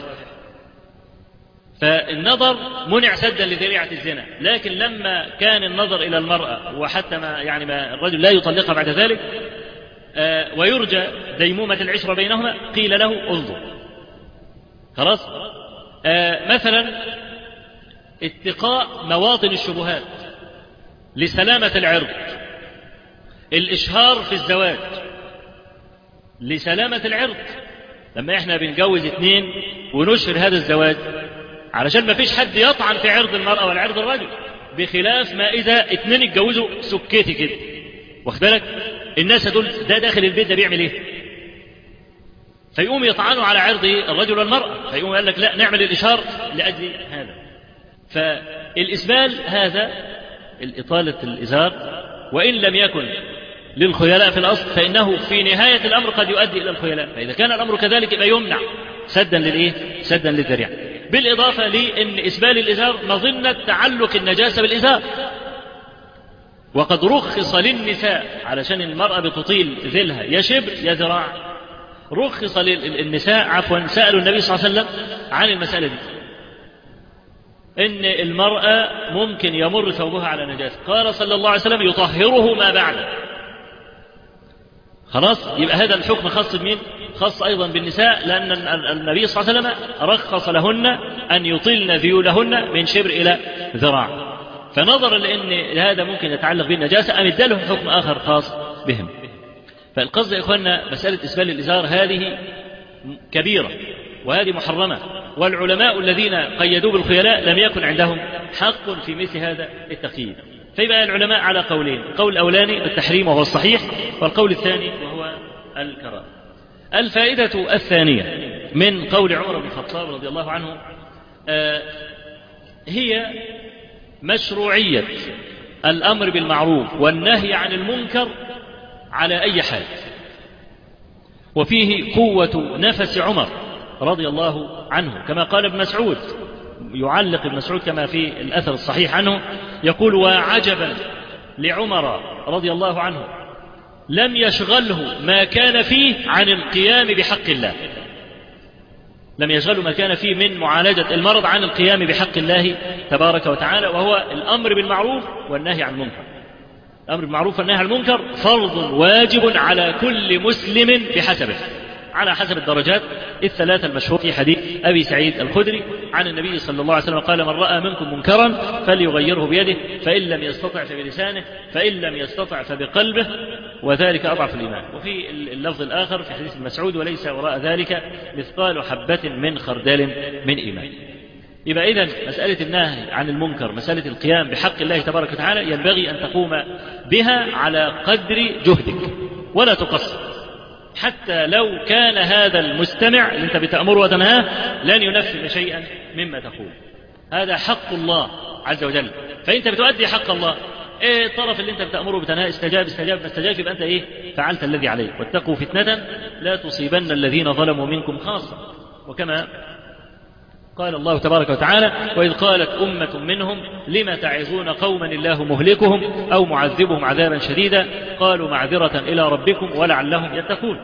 فالنظر منع سدا لذريعة الزنا، لكن لما كان النظر إلى المرأة وحتى ما يعني ما الرجل لا يطلقها بعد ذلك آه ويرجى ديمومة العشرة بينهما، قيل له انظر. خلاص؟ آه مثلا اتقاء مواطن الشبهات لسلامة العرض، الإشهار في الزواج لسلامة العرض. لما احنا بنجوز اتنين ونشهر هذا الزواج علشان ما فيش حد يطعن في عرض المرأة ولا عرض الرجل، بخلاف ما إذا اتنين اتجوزوا سكيتي كده، واخد بالك؟ الناس هتقول ده داخل البيت ده بيعمل ايه؟ فيقوم يطعنوا على عرض الرجل والمرأة، فيقوم قال لك لا نعمل الإشهار لأجل هذا. فالإسبال هذا الإطالة الإزار وإن لم يكن للخيلاء في الأصل فإنه في نهاية الأمر قد يؤدي إلى الخيلاء، فإذا كان الأمر كذلك يبقى يمنع سدا للإيه؟ سدا للذريعة. بالإضافة لأن إسبال الإزار مظنة تعلق النجاسة بالإزار، وقد رخص للنساء علشان المرأة بتطيل ذيلها يا شبر يا ذراع، رخص للنساء عفوا سألوا النبي صلى الله عليه وسلم عن المسألة دي، إن المرأة ممكن يمر ثوبها على نجاسة، قال صلى الله عليه وسلم يطهره ما بعده. خلاص يبقى هذا الحكم خاص بمين؟ خاص أيضا بالنساء، لأن النبي صلى الله عليه وسلم رخص لهن أن يطلن ذيولهن من شبر إلى ذراع، فنظرا لأن هذا ممكن يتعلق بالنجاسة أم ادالهم حكم آخر خاص بهم. فالقصد يا إخواننا مسألة إسبال الإزار هذه كبيرة وهذه محرمة، والعلماء الذين قيدوا بالخيلاء لم يكن عندهم حق في مثل هذا التقييد. فيبقى العلماء على قولين، القول الأولاني التحريم وهو الصحيح، والقول الثاني وهو الكراهة. الفائدة الثانية من قول عمر بن الخطاب رضي الله عنه آه هي مشروعية الأمر بالمعروف والنهي عن المنكر على أي حال، وفيه قوة نفس عمر رضي الله عنه، كما قال ابن مسعود، يعلق ابن مسعود كما في الأثر الصحيح عنه يقول: وعجبا لعمر رضي الله عنه لم يشغله ما كان فيه عن القيام بحق الله، لم يشغله ما كان فيه من معالجة المرض عن القيام بحق الله تبارك وتعالى، وهو الأمر بالمعروف والنهي عن المنكر. الأمر بالمعروف والنهي عن المنكر فرض واجب على كل مسلم بحسبه، على حسب الدرجات الثلاثة المشهور في حديث أبي سعيد الخدري عن النبي صلى الله عليه وسلم قال: من رأى منكم منكرا فليغيره بيده، فإن لم يستطع فبلسانه، فإن لم يستطع فبقلبه، وذلك أضعف الإيمان. وفي اللفظ الآخر في حديث مسعود: وليس وراء ذلك مثقال حبة من خردل من إيمان. يبقى إذن مسألة النهي عن المنكر، مسألة القيام بحق الله تبارك وتعالى، ينبغي أن تقوم بها على قدر جهدك ولا تقصر، حتى لو كان هذا المستمع اللي انت بتأمره وتنهاه لن ينفذ شيئا مما تقول. هذا حق الله عز وجل، فانت بتؤدي حق الله. ايه الطرف اللي انت بتأمره بتنهاه استجاب استجاب ما استجاب، يبقى انت ايه فعلت الذي عليك. واتقوا فتنة لا تصيبن الذين ظلموا منكم خاصة، وكما قال الله تبارك وتعالى: وإذ قالت أمة منهم لم تعظون قوما الله مهلكهم أو معذبهم عذابا شديدا قالوا معذرة إلى ربكم ولعلهم يتقون.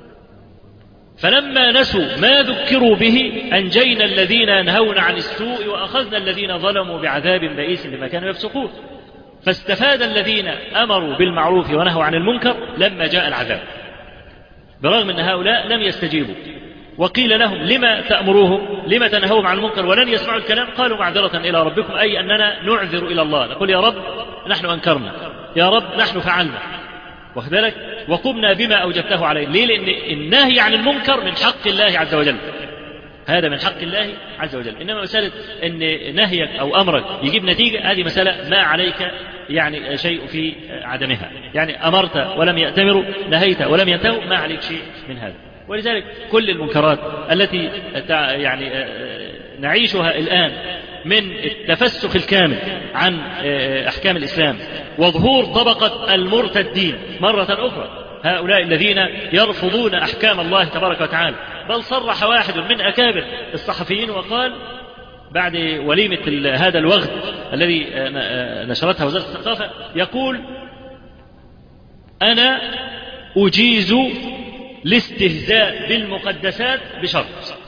فلما نسوا ما ذكروا به أنجينا الذين ينهون عن السوء وأخذنا الذين ظلموا بعذاب بئيس بما كانوا يفسقون. فاستفاد الذين أمروا بالمعروف ونهوا عن المنكر لما جاء العذاب، برغم أن هؤلاء لم يستجيبوا، وقيل لهم: لما تأمروهم لما تنهوهم عن المنكر ولن يسمعوا الكلام قالوا معذرة إلى ربكم، أي أننا نعذر إلى الله، نقول: يا رب نحن أنكرنا، يا رب نحن فعلنا، واخد بالك، وقمنا بما أوجبته عليه. ليه؟ لأن النهي عن المنكر من حق الله عز وجل، هذا من حق الله عز وجل. إنما مسألة أن نهيك أو أمرك يجيب نتيجة، هذه مسألة ما عليك يعني شيء في عدمها، يعني أمرت ولم يأتمروا، نهيت ولم ينتهوا، ما عليك شيء من هذا. ولذلك كل المنكرات التي يعني نعيشها الآن من التفسخ الكامل عن أحكام الإسلام وظهور طبقة المرتدين مرة أخرى، هؤلاء الذين يرفضون أحكام الله تبارك وتعالى. بل صرح واحد من أكابر الصحفيين وقال بعد وليمة هذا الوغد الذي نشرتها وزارة الثقافة، يقول: أنا أجيز الاستهزاء بالمقدسات بشرط.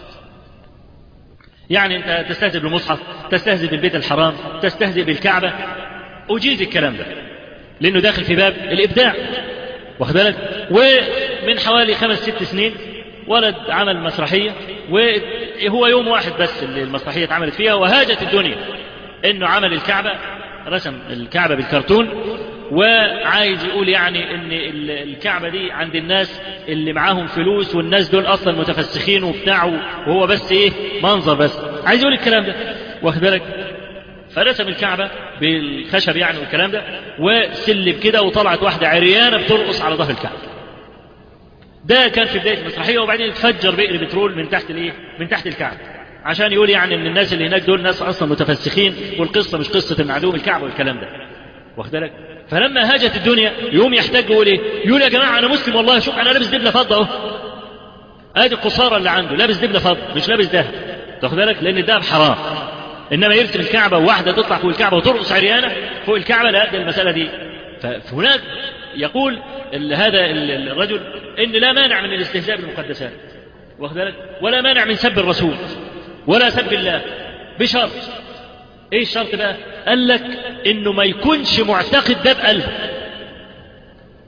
يعني أنت تستهزئ بالمصحف، تستهزئ بالبيت الحرام، تستهزئ بالكعبة، أجيز الكلام ده لأنه داخل في باب الإبداع، واخد بالك. ومن حوالي خمس ست سنين ولد عمل مسرحية، وهو يوم واحد بس اللي المسرحية اتعملت فيها وهاجت الدنيا، إنه عمل الكعبة، رسم الكعبة بالكرتون، وعايز يقول يعني ان الكعبة دي عند الناس اللي معاهم فلوس، والناس دول اصلا متفسخين وبتاع، وهو بس ايه منظر بس، عايز يقول الكلام ده، واخد بالك. فرسم الكعبة بالخشب يعني والكلام ده، وسلب كده، وطلعت واحدة عريانة بترقص على ظهر الكعبة. ده كان في بداية المسرحية، وبعدين اتفجر بئر بترول من تحت الايه من تحت الكعبة، عشان يقول يعني ان الناس اللي هناك دول ناس اصلا متفسخين، والقصة مش قصة المعلوم الكعبة والكلام ده، واخد بالك. فلما هاجت الدنيا يوم يحتاج يقول ايه؟ يقول: يا جماعه انا مسلم والله، شوف انا لابس دبله فضه اهو، ادي القصاره اللي عنده لابس دبله فضه مش لابس ذهب، تاخد بالك، لان الذهب حرام. انما يرسم الكعبه وواحده تطلع فوق الكعبه وترقص عريانه فوق الكعبه، لا، ده المساله دي. فهناك يقول هذا الرجل ان لا مانع من الاستهزاء بالمقدسات، واخد بالك، ولا مانع من سب الرسول ولا سب الله، بشرط. ايه الشرط بقى؟ قال لك انه ما يكونش معتقد ده بقلبه،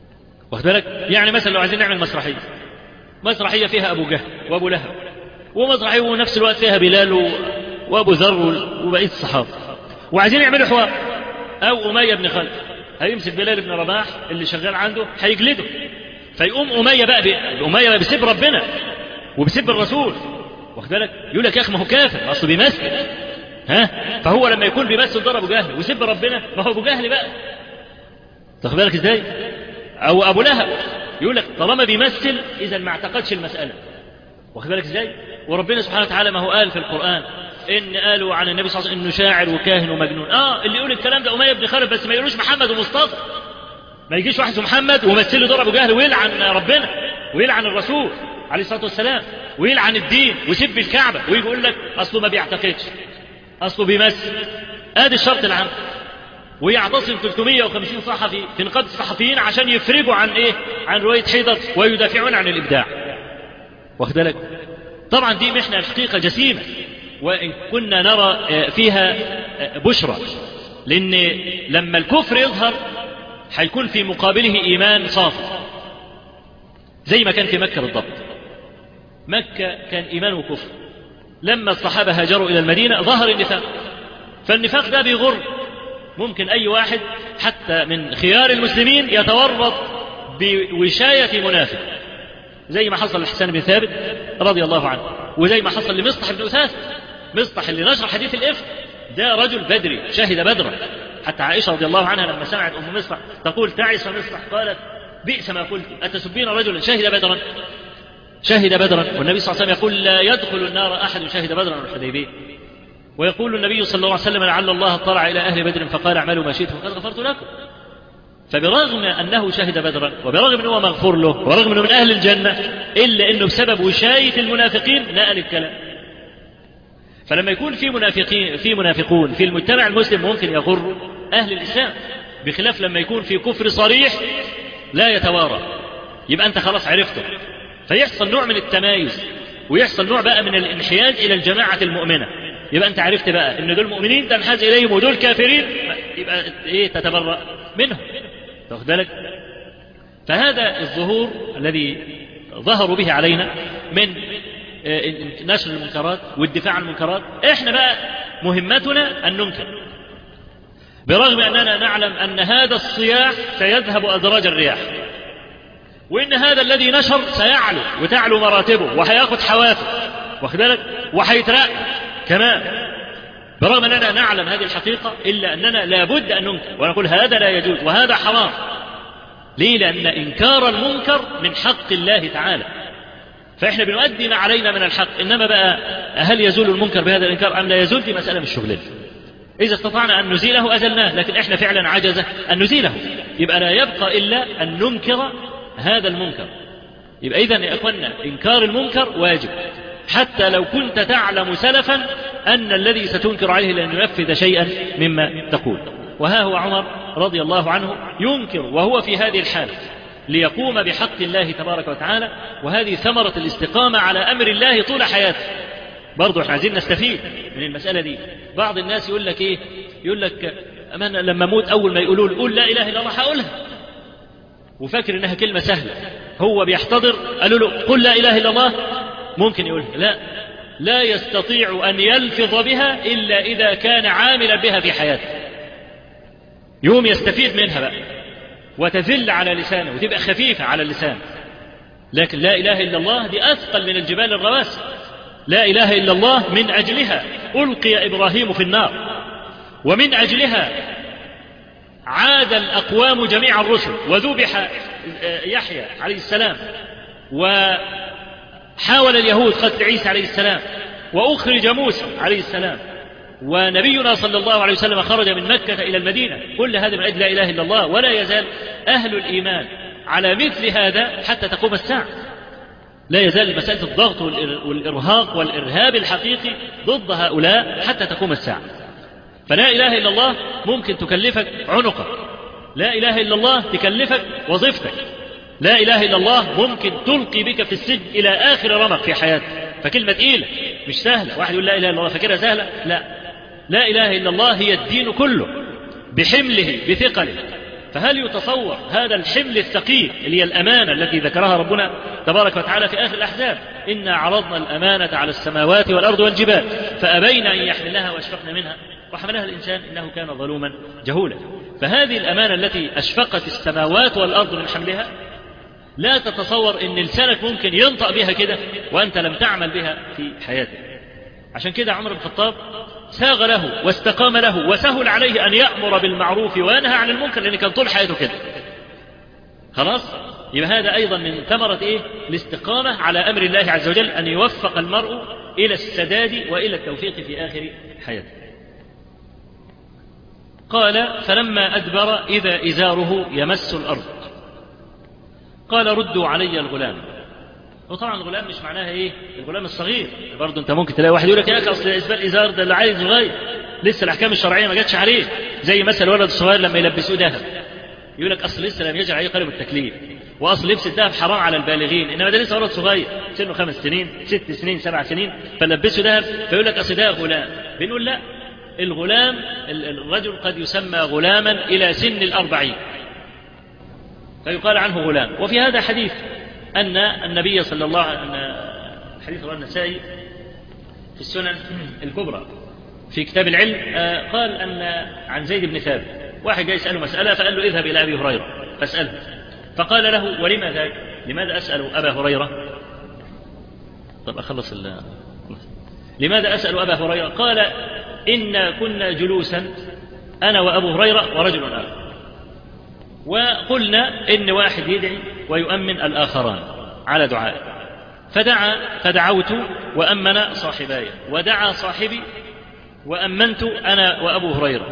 واخد بالك؟ يعني مثلا لو عايزين نعمل مسرحية مسرحية فيها أبو جهل وأبو لهب، ومسرحية ونفس الوقت فيها بلال و... وأبو ذر وبقية الصحابة، وعايزين يعملوا حوار، أو أمية بن خلف هيمسك بلال بن رباح اللي شغال عنده هيجلده، فيقوم أمية بقى ب... أمية بقى بيسب ربنا وبيسب الرسول، واخد بالك؟ يقول لك يا أخي ما هو كافر أصله بيمثل، ها؟ فهو لما يكون بيمثل ضرب أبو جهل ويسب ربنا ما هو أبو جهل بقى، تاخد بالك إزاي؟ أو أبو لهب يقول لك طالما بيمثل إذا ما اعتقدش المسألة، واخد بالك إزاي؟ وربنا سبحانه وتعالى ما هو قال في القرآن إن قالوا عن النبي صلى الله عليه وسلم إنه شاعر وكاهن ومجنون. آه اللي يقول الكلام ده أمية بن خلف، بس ما يقولوش محمد ومصطفى. ما يجيش واحد اسمه محمد ومثله ضرب أبو جهل ويلعن ربنا ويلعن الرسول عليه الصلاة والسلام ويلعن الدين ويسب الكعبة ويجي يقول لك أصله ما بيعتقدش، أصله بيمثل. آدي الشرط العام. ويعتصم ثلاثمائة وخمسين صحفي في نقابة الصحفيين عشان يفرجوا عن إيه؟ عن رواية حيدر ويدافعون عن الإبداع. واخد بالك؟ طبعا دي محنة الحقيقة جسيمة، وإن كنا نرى فيها بشرى، لأن لما الكفر يظهر هيكون في مقابله إيمان صافي زي ما كان في مكة بالضبط. مكة كان إيمان وكفر، لما الصحابة هاجروا إلى المدينة ظهر النفاق، فالنفاق ده بيغر. ممكن أي واحد حتى من خيار المسلمين يتورط بوشاية منافق، زي ما حصل لحسان بن ثابت رضي الله عنه، وزي ما حصل لمصطح بن أثاث. مصطح اللي نشر حديث الإفك ده رجل بدري شهد بدرا، حتى عائشة رضي الله عنها لما سمعت أم مصطح تقول تعس مصطح قالت بئس ما قلت أتسبين رجلا شهد بدرا شهد بدرا والنبي صلى الله عليه وسلم يقول لا يدخل النار أحد شهد بدرا والحديبية. ويقول النبي صلى الله عليه وسلم لعل الله اطلع إلى أهل بدر فقال اعملوا ما شئتم فقد غفرت لكم. فبرغم أنه شهد بدرا وبرغم أنه مغفور له وبرغم أنه من أهل الجنة، إلا أنه بسبب وشاية المنافقين نقل الكلام. فلما يكون في منافقين في منافقون في المجتمع المسلم ممكن يغر أهل الإسلام، بخلاف لما يكون في كفر صريح لا يتوارى، يبقى أنت خلاص عرفته، فيحصل نوع من التمايز ويحصل نوع بقى من الانحياز إلى الجماعة المؤمنة. يبقى أنت عرفت بقى إن دول مؤمنين تنحاز إليهم ودول كافرين، يبقى إيه؟ تتبرأ منهم. تاخد بالك؟ فهذا الظهور الذي ظهروا به علينا من نشر المنكرات والدفاع عن المنكرات، احنا بقى مهمتنا أن ننكر، برغم أننا نعلم أن هذا الصياح سيذهب أدراج الرياح، وإن هذا الذي نشر سيعلو وتعلو مراتبه وهياخد حوافز، واخد بالك؟ وهيترقى كمان، برغم أننا نعلم هذه الحقيقة، إلا أننا لابد أن ننكر ونقول هذا لا يجوز وهذا حرام. ليه؟ لأن إنكار المنكر من حق الله تعالى، فإحنا بنؤدي ما علينا من الحق. إنما بقى هل يزول المنكر بهذا الإنكار أم لا يزول؟ دي مسألة مش شغلنا. إذا استطعنا أن نزيله أزلناه، لكن إحنا فعلا عجزة أن نزيله، يبقى لا يبقى إلا أن ننكر هذا المنكر. يبقى إذن يا أخوانا إنكار المنكر واجب، حتى لو كنت تعلم سلفا أن الذي ستنكر عليه لأن ينفذ شيئا مما تقول. وها هو عمر رضي الله عنه ينكر وهو في هذه الحالة ليقوم بحق الله تبارك وتعالى، وهذه ثمرة الاستقامة على أمر الله طول حياته. برضو احنا عايزين نستفيد من المسألة دي. بعض الناس يقول لك ايه؟ يقول لك أمان لما موت أول ما يقولوا له قول لا إله إلا الله هقولها، وفاكر إنها كلمة سهلة. هو بيحتضر قالوا له قل لا إله إلا الله، ممكن يقولها؟ لا، لا يستطيع أن يلفظ بها إلا إذا كان عاملا بها في حياته، يوم يستفيد منها بقى وتذل على لسانه وتبقى خفيفة على اللسان. لكن لا إله إلا الله دي أثقل من الجبال الرواسي. لا إله إلا الله من أجلها ألقي إبراهيم في النار، ومن أجلها عاد الأقوام جميع الرسل، وذبح يحيى عليه السلام، وحاول اليهود قتل عيسى عليه السلام، وأخرج موسى عليه السلام، ونبينا صلى الله عليه وسلم خرج من مكة إلى المدينة. كل هذا من أجل لا إله إلا الله. ولا يزال أهل الإيمان على مثل هذا حتى تقوم الساعة. لا يزال مسألة الضغط والإرهاق والإرهاب الحقيقي ضد هؤلاء حتى تقوم الساعة. فلا إله إلا الله ممكن تكلفك عنقك، لا إله إلا الله تكلفك وظيفتك، لا إله إلا الله ممكن تلقي بك في السجن إلى آخر رمق في حياتك. فكلمة تقيلة مش سهلة. واحد يقول لا إله إلا الله فكرة سهلة، لا، لا إله إلا الله هي الدين كله بحمله بثقله فهل يتصور هذا الحمل الثقيل اللي هي الأمانة التي ذكرها ربنا تبارك وتعالى في آخر الأحزاب؟ إنا عرضنا الأمانة على السماوات والأرض والجبال فأبين أن يحملنها وأشفقن منها وحملها الإنسان إنه كان ظلوما جهولا. فهذه الأمانة التي أشفقت السماوات والأرض من حملها لا تتصور إن لسانك ممكن ينطق بها كده وأنت لم تعمل بها في حياتك. عشان كده عمر بن الخطاب ساغ له واستقام له وسهل عليه أن يأمر بالمعروف وينهى عن المنكر، لأن كان طول حياته كده. خلاص؟ يبقى هذا أيضا من ثمرة إيه؟ الاستقامة على أمر الله عز وجل، أن يوفق المرء إلى السداد وإلى التوفيق في آخر حياته. قال: فلما أدبر إذا إزاره يمس الأرض قال: ردوا علي الغلام. وطبعا الغلام مش معناها ايه؟ الغلام الصغير. برضه انت ممكن تلاقي واحد يقول لك يا اخي اصل اسبال الازار ده اللي عايز صغير لسه الاحكام الشرعيه ما جاتش عليه، زي مثل الولد الصغير لما يلبسوه ذهب يقول لك اصل لسه لم يجري عليه قلم التكليف، واصل لبس الذهب حرام على البالغين، انما ده لسه ولد صغير سنه خمس سنين ست سنين سبع سنين فلبسه ذهب فيقول لك اصل ده غلام. بنقول لا، الغلام الرجل قد يسمى غلاما الى سن الاربعين فيقال عنه غلام. وفي هذا حديث أن النبي صلى الله عليه وسلم، حديث رواه النسائي في السنن الكبرى في كتاب العلم، قال أن عن زيد بن ثابت واحد جاي يسأله مسألة فقال له: اذهب إلى أبي هريرة فاسأله. فقال له: ولما ذاك؟ لماذا أسأل أبا هريرة؟ طب أخلص ال... لماذا أسأل أبا هريرة؟ قال: إن كنا جلوسا أنا وأبو هريرة ورجل آخر، وقلنا إن واحد يدعي ويؤمن الآخران على دعاء، فدعا فدعوت وأمن صاحباي، ودعا صاحبي وأمنت أنا وأبو هريرة،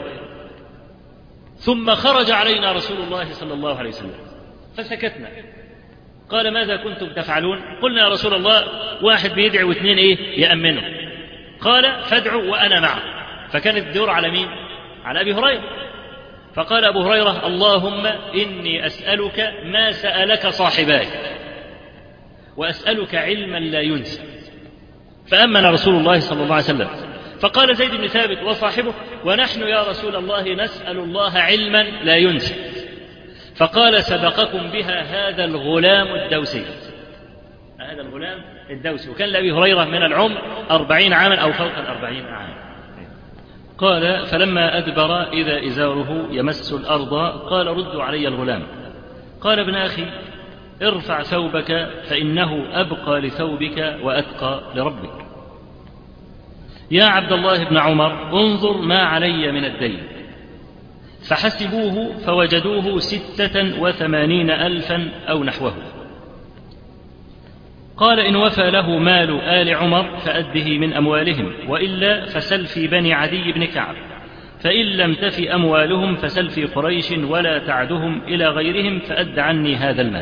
ثم خرج علينا رسول الله صلى الله عليه وسلم فسكتنا. قال: ماذا كنتم تفعلون؟ قلنا: يا رسول الله واحد بيدعي واثنين إيه يأمنوا. قال: فادعوا وأنا معه. فكانت الدور على مين؟ على أبي هريرة. فقال أبو هريرة: اللهم إني أسألك ما سألك صاحباي وأسألك علما لا ينسى. فأمن رسول الله صلى الله عليه وسلم. فقال زيد بن ثابت وصاحبه: ونحن يا رسول الله نسأل الله علما لا ينسى. فقال: سبقكم بها هذا الغلام الدوسي. هذا الغلام الدوسي، وكان لأبي هريرة من العمر أربعين عاما أو فوق الأربعين عاما. قال: فلما أدبر إذا إزاره يمس الأرض قال: ردوا علي الغلام. قال: ابن أخي ارفع ثوبك فإنه أبقى لثوبك وأتقى لربك. يا عبد الله بن عمر انظر ما علي من الدين. فحسبوه فوجدوه ستة وثمانين ألفا أو نحوه. قال: إن وفى له مال آل عمر فأده من أموالهم، وإلا فسل في بني عدي بن كعب، فإن لم تف أموالهم فسل في قريش ولا تعدهم إلى غيرهم فأد عني هذا المال.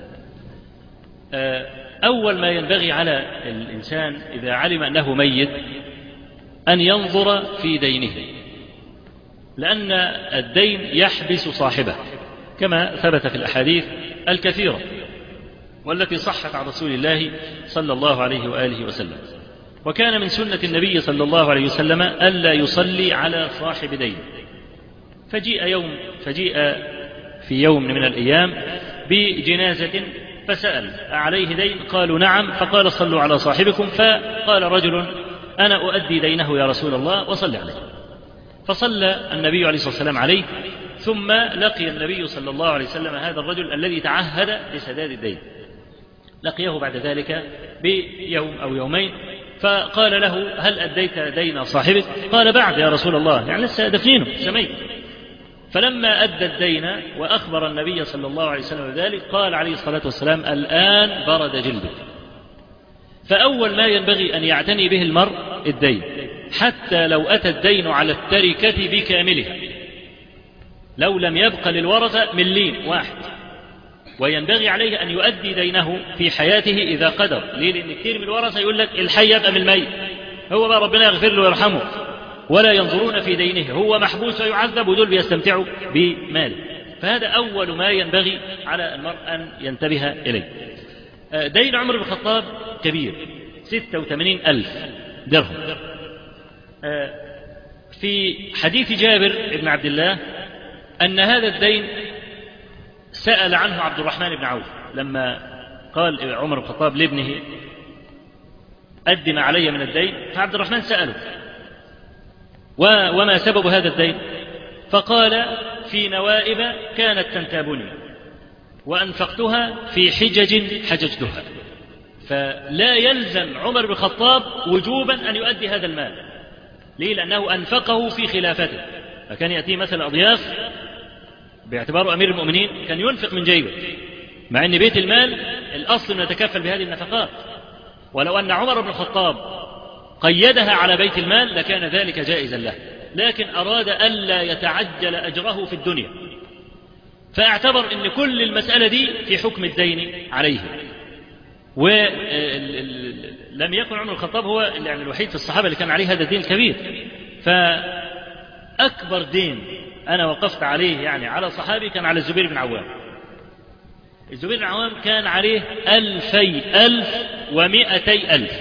أول ما ينبغي على الإنسان إذا علم أنه ميت أن ينظر في دينه، لأن الدين يحبس صاحبه كما ثبت في الأحاديث الكثيرة والتي صحت عن رسول الله صلى الله عليه وآله وسلم. وكان من سنة النبي صلى الله عليه وسلم ألا يصلي على صاحب دين. فجيء يوم فجيء في يوم من الأيام بجنازة فسأل: عليه دين؟ قالوا: نعم. فقال: صلوا على صاحبكم. فقال رجل: أنا أؤدي دينه يا رسول الله وصل عليه. فصلى النبي عليه الصلاة والسلام عليه، ثم لقي النبي صلى الله عليه وسلم هذا الرجل الذي تعهد لسداد الدين، لقيه بعد ذلك بيوم أو يومين فقال له: هل أديت دين صاحبك؟ قال: بعد يا رسول الله، يعني لسه دفنينه سميت. فلما أدى الدين وأخبر النبي صلى الله عليه وسلم بذلك قال عليه الصلاة والسلام: الآن برد جلدك. فأول ما ينبغي أن يعتني به المرء الدين، حتى لو أتى الدين على التركة بكاملها، لو لم يبق للورثة مليم واحد، وينبغي عليه أن يؤدي دينه في حياته إذا قدر. ليه؟ لأن كثير من الورثة يقول لك الحي يبقى من الميت، هو بقى ربنا يغفر له ويرحمه، ولا ينظرون في دينه، هو محبوس ويعذب ودول بيستمتعوا بماله. فهذا أول ما ينبغي على المرء أن ينتبه إليه. دين عمر بن الخطاب كبير، ستة وثمانين ألف درهم. في حديث جابر بن عبد الله أن هذا الدين سأل عنه عبد الرحمن بن عوف لما قال عمر بن الخطاب لابنه أد ما علي من الدين، فعبد الرحمن سأله وما سبب هذا الدين؟ فقال في نوائب كانت تنتابني وأنفقتها في حجج حججتها. فلا يلزم عمر بن الخطاب وجوبا أن يؤدي هذا المال. ليه؟ لأنه أنفقه في خلافته، فكان يأتي مثلا أضياف باعتباره أمير المؤمنين كان ينفق من جيبه، مع أن بيت المال الأصل أن يتكفل بهذه النفقات. ولو أن عمر بن الخطاب قيدها على بيت المال لكان ذلك جائزا له، لكن أراد ألا يتعجل أجره في الدنيا، فاعتبر أن كل المسألة دي في حكم الدين عليه. ولم يكن عمر الخطاب هو يعني الوحيد في الصحابة اللي كان عليه هذا الدين الكبير. فأكبر دين أنا وقفت عليه يعني على صحابي كان على الزبير بن عوام. الزبير بن عوام كان عليه ألفي ألف ومئتي ألف.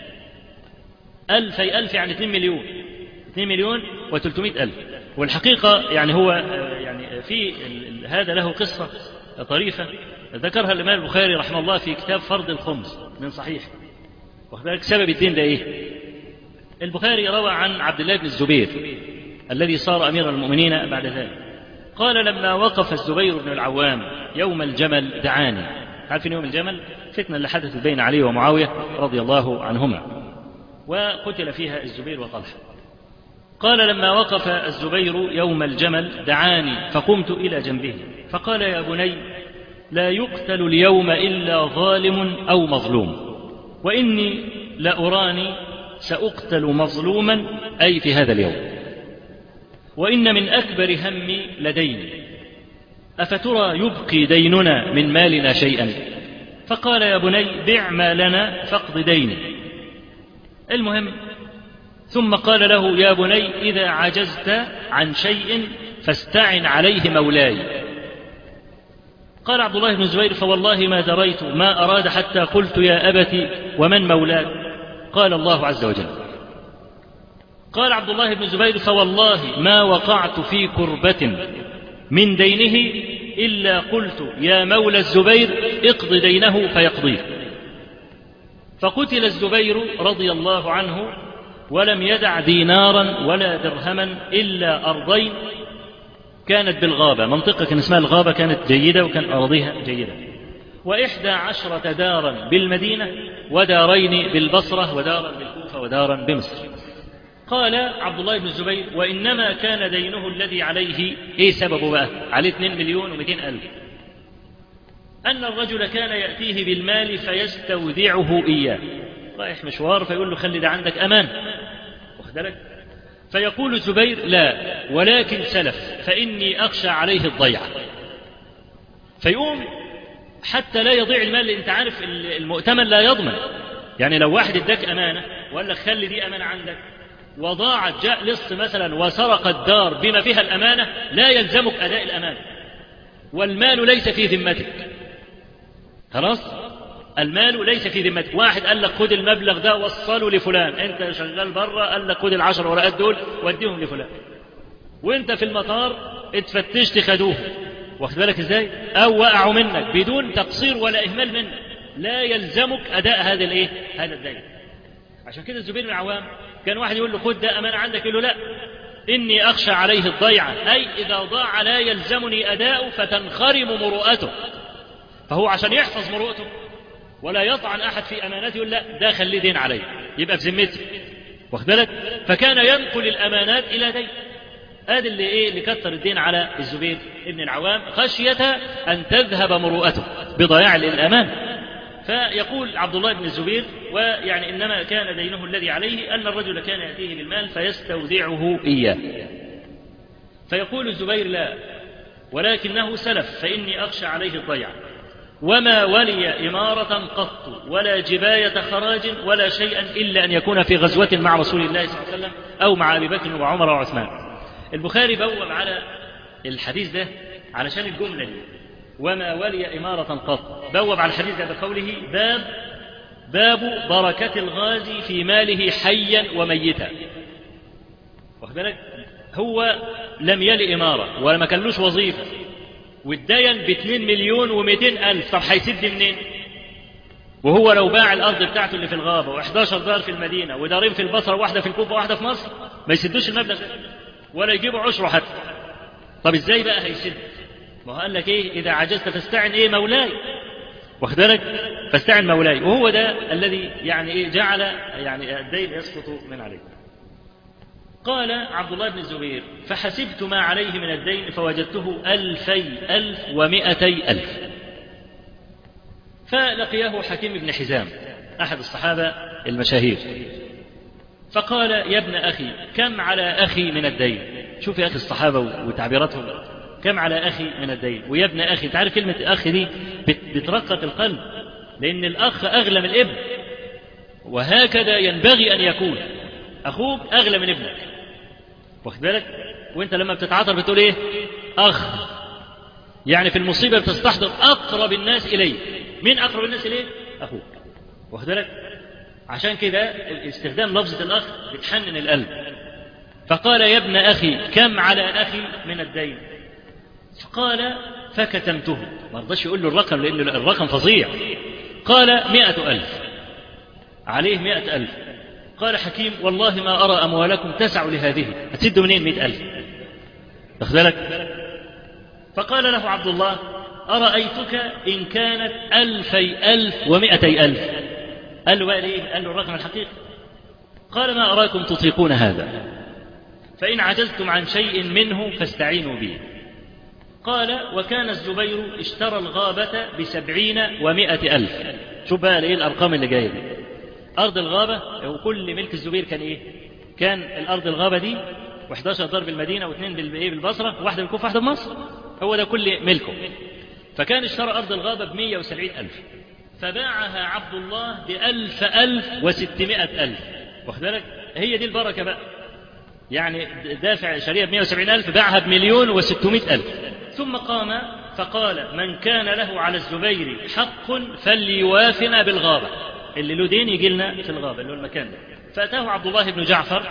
ألفي ألف يعني اثنين مليون، اثنين مليون وثلاثمائة ألف. والحقيقة يعني هو يعني في هذا له قصة طريفة ذكرها الإمام البخاري رحمه الله في كتاب فرض الخمس من صحيح. وذلك سبب الدين ده إيه؟ البخاري روى عن عبد الله بن الزبير الذي صار أمير المؤمنين بعد ذلك، قال لما وقف الزبير بن العوام يوم الجمل دعاني. عارفين يوم الجمل؟ فتنة اللي حدثت بين علي ومعاوية رضي الله عنهما، وقتل فيها الزبير وطلحة. قال لما وقف الزبير يوم الجمل دعاني فقمت إلى جنبه فقال يا بني لا يقتل اليوم إلا ظالم أو مظلوم، وإني لأراني سأقتل مظلوما أي في هذا اليوم، وإن من أكبر همي لدين، أفترى يبقي ديننا من مالنا شيئا؟ فقال يا بني بع مالنا فاقض ديني. المهم ثم قال له يا بني إذا عجزت عن شيء فاستعن عليه مولاي. قال عبد الله بن الزبير فوالله ما دريت ما أراد حتى قلت يا أبت ومن مولاك؟ قال الله عز وجل. قال عبد الله بن الزبير فوالله ما وقعت في كربة من دينه إلا قلت يا مولى الزبير اقض دينه فيقضيه. فقتل الزبير رضي الله عنه ولم يدع دينارا ولا درهما إلا أرضين كانت بالغابة، منطقة كان اسمها الغابة كانت جيدة وكان أراضيها جيدة، وإحدى عشرة دارا بالمدينة ودارين بالبصرة ودارا بالكوفة ودارا بمصر. قال عبد الله بن الزبير وإنما كان دينه الذي عليه إيه سببه بقى؟ عليه اثنين مليون ومئتين ألف. أن الرجل كان يأتيه بالمال فيستودعه إياه، رايح مشوار فيقول له خلي ده عندك أمان، واخد بالك؟ فيقول الزبير لا ولكن سلف فإني أخشى عليه الضيعة. فيقوم حتى لا يضيع المال، اللي انت عارف المؤتمن لا يضمن، يعني لو واحد اداك أمانة وقال لك خلي دي أمانة عندك وضاعت، جاء لص مثلا وسرق الدار بما فيها الأمانة لا يلزمك أداء الأمانة، والمال ليس في ذمتك، خلاص المال ليس في ذمتك. واحد قال لك خد المبلغ ده وصله لفلان، انت شغال بره قال لك خد العشر ورقات دول وديهم لفلان، وانت في المطار اتفتشت خدوه، واخد بالك ازاي؟ او وقعوا منك بدون تقصير ولا اهمال منك، لا يلزمك اداء هذا الايه؟ هذا الدين. عشان كده الزبير بن العوام كان واحد يقول له خد ده امانه عندك، يقول له لا اني اخشى عليه الضيعه، اي اذا ضاع لا يلزمني اداؤه فتنخرم مروءته. فهو عشان يحفظ مروءته ولا يطعن احد في امانته يقول لا ده خليه دين علي يبقى في ذمتي، واخد بالك؟ فكان ينقل الامانات الى دين. ادي اللي ايه اللي كثر الدين على الزبير ابن العوام خشيه ان تذهب مروءته بضياع الامان. فيقول عبد الله بن الزبير ويعني انما كان دينه الذي عليه ان الرجل كان ياتيه بالمال فيستودعه اياه. فيقول الزبير لا ولكنه سلف فاني اخشى عليه الضيعه، وما ولي إمارة قط ولا جباية خراج ولا شيئا إلا أن يكون في غزوة مع رسول الله صلى الله عليه وسلم أو مع أبي بكر وعمر وعثمان. البخاري بوب على الحديث ده علشان الجملة دي وما ولي إمارة قط، بوب على الحديث ده بقوله باب باب بركة الغازي في ماله حيا وميتا، واخد بالك؟ هو لم يلي إمارة ولا ما كانلوش وظيفة والدين باتنين مليون ومئتين ألف، طب هيسد منين؟ وهو لو باع الأرض بتاعته اللي في الغابة وإحداشر دار في المدينة ودارين في البصرة واحدة في الكوفة واحدة في مصر ما يسدوش المبلغ ده ولا يجيبوا عشره حتى. طب ازاي بقى هيسد؟ ما هو قال لك ايه؟ إذا عجزت فاستعن ايه مولاي، واخد بالك؟ فاستعن مولاي، وهو ده الذي يعني ايه جعل يعني الدين يسقط من عليه. قال عبد الله بن الزبير: فحسبت ما عليه من الدين فوجدته ألفي ألف ومئتي ألف. فلقيه حكيم بن حزام أحد الصحابة المشاهير، فقال: يا ابن أخي كم على أخي من الدين؟ شوف يا أخي الصحابة وتعبيراتهم، كم على أخي من الدين؟ ويا ابن أخي، تعرف كلمة أخي دي بترقق القلب، لأن الأخ أغلى من الابن، وهكذا ينبغي أن يكون، أخوك أغلى من ابنك، واخد بالك؟ وانت لما بتتعاطر بتقول ايه؟ أخ، يعني في المصيبة بتستحضر أقرب الناس إليه. مين أقرب الناس إليه؟ أخوك، واخد بالك؟ عشان كده استخدام لفظة الأخ بتحنن القلب. فقال: يا ابن أخي كم على أخي من الدين؟ فقال: فكتمته. ما رضاش يقول له الرقم لأن الرقم فظيع. قال: مئة ألف، عليه مئة ألف. قال حكيم: والله ما أرى أموالكم تسع لهذه، هتسدوا منين مئة ألف؟ واخد بالك؟ فقال له عبد الله: أرأيتك إن كانت ألفي ألف ومئتي ألف. قال له بقى ليه؟ قال له الرقم الحقيقي. قال: ما أراكم تطيقون هذا، فإن عجزتم عن شيء منه فاستعينوا به. قال: وكان الزبير اشترى الغابة بسبعين ومائة ألف. شوف بقى ايه الأرقام اللي جاية دي. أرض الغابة وكل ملك الزبير كان إيه؟ كان الأرض الغابة دي وإحداشر دار بالمدينة واثنين بالبصرة وواحدة بالكوفة واحدة بمصر، هو ده كل ملكه. فكان اشترى أرض الغابة بمئة وسبعين ألف، فباعها عبد الله بألف ألف وستمائة ألف. واخد بالك؟ هي دي البركة بقى، يعني دافع شريعة بمئة وسبعين ألف باعها بمليون وستمائة ألف. ثم قام فقال: من كان له على الزبير حق فليوافنا بالغابة، اللي له دين يجي لنا في الغابة اللي هو المكان ده. فأتاه عبد الله بن جعفر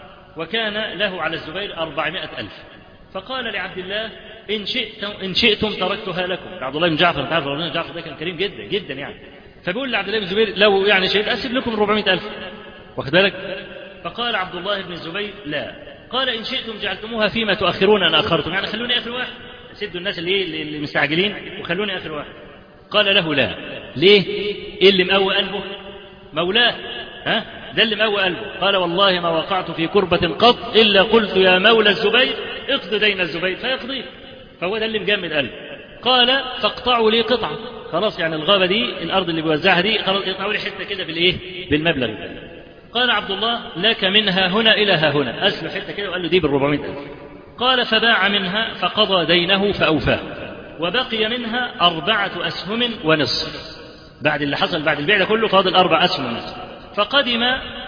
وكان له على الزبير أربعمائة ألف، فقال لعبد الله: إن شئتم, إن شئتم تركتها لكم. عبد الله بن جعفر، تعرف عبد الله بن جعفر ده كان كريم جدا جدا يعني، فبيقول لعبد الله بن الزبير: لو يعني شئت أسيب لكم أربعمائة ألف، واخد بالك؟ فقال عبد الله بن الزبير: لا. قال: إن شئتم جعلتموها فيما تؤخرون أن أخرتم، يعني خلوني آخر واحد، سدوا الناس اللي اللي مستعجلين وخلوني آخر واحد. قال له: لا. ليه؟ إيه اللي مقوى قلبه؟ مولاه، ها؟ ده اللي مقوى قلبه. قال: والله ما وقعت في كربة قط إلا قلت يا مولى الزبير اقض دين الزبير فيقضيه، فهو ده اللي مجمد قلبه. قال: فاقطعوا لي قطعة، خلاص يعني الغابة دي الأرض اللي بيوزعها دي خلاص يقطعوا لي حتة كده بالإيه؟ بالمبلغ ده. قال عبد الله: لك منها هنا إلى ها هنا، أسلم حتة كده وقال له دي بالربعمائة ألف. قال: فباع منها فقضى دينه فأوفاه، وبقي منها أربعة أسهم ونصف. بعد اللي حصل بعد البيع ده كله فاضل أربع أسهم ونصف. فقدم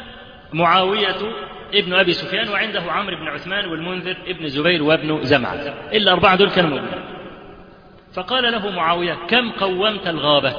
معاوية ابن أبي سفيان وعنده عمرو بن عثمان والمنذر ابن زبير وابن زمعة، إلا أربعة دول كانوا موجودين. فقال له معاوية: كم قومت الغابة؟